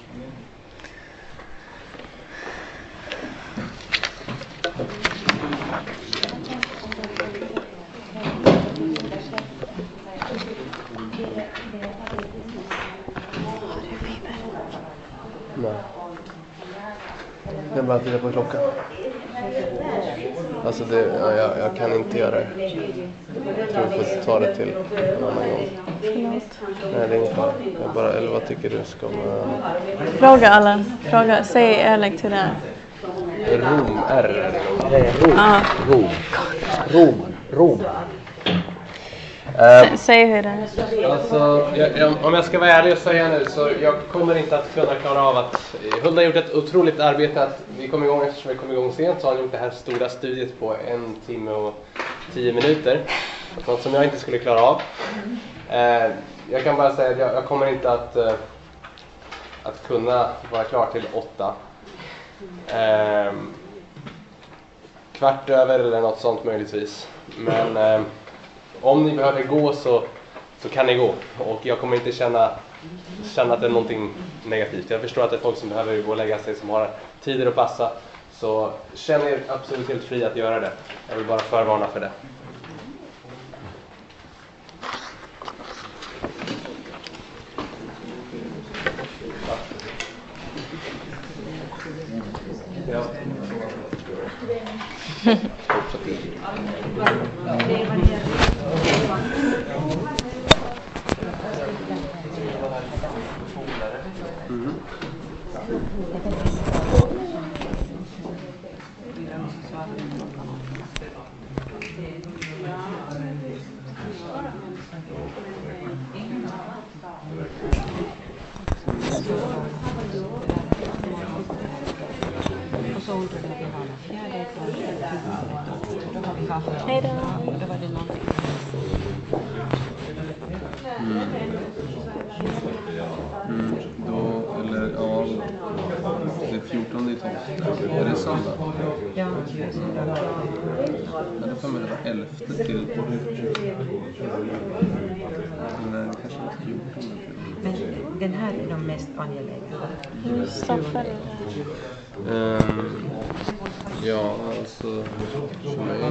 Nej. Jag bara tittar på klockan. Alltså jag kan inte göra det. Jag tror vi får ta det till en annan gång. Nej, det är ingen fara. Eller vad tycker du ska Fråga alla. Säg ärligt hur det är. Rom, R. Det är Rom. Säg hur det är. Alltså, om jag ska vara ärlig och säga nu, så jag kommer inte att kunna klara av att... Hulda har gjort ett otroligt arbete att vi kom igång, eftersom vi kom igång sent, så har han gjort det här stora studiet på 1 timme och 10 minuter. Något som jag inte skulle klara av. Jag kan bara säga att jag kommer inte att kunna vara klar till 8. 15:15 eller något sånt möjligtvis. Men om ni behöver gå så kan ni gå. Och jag kommer inte känna att det är någonting negativt. Jag förstår att det är folk som behöver gå och lägga sig, som har tider att passa. Så känn er absolut helt fri att göra det. Jag vill bara förvarna för det. Ja. Hej då. Det är 14 i 12. Är det söndag? Ja. Eller för mig det var 11 till... Eller kanske 14. Men den här är de mest angelägna. Stoppar det. Ja, alltså... För mig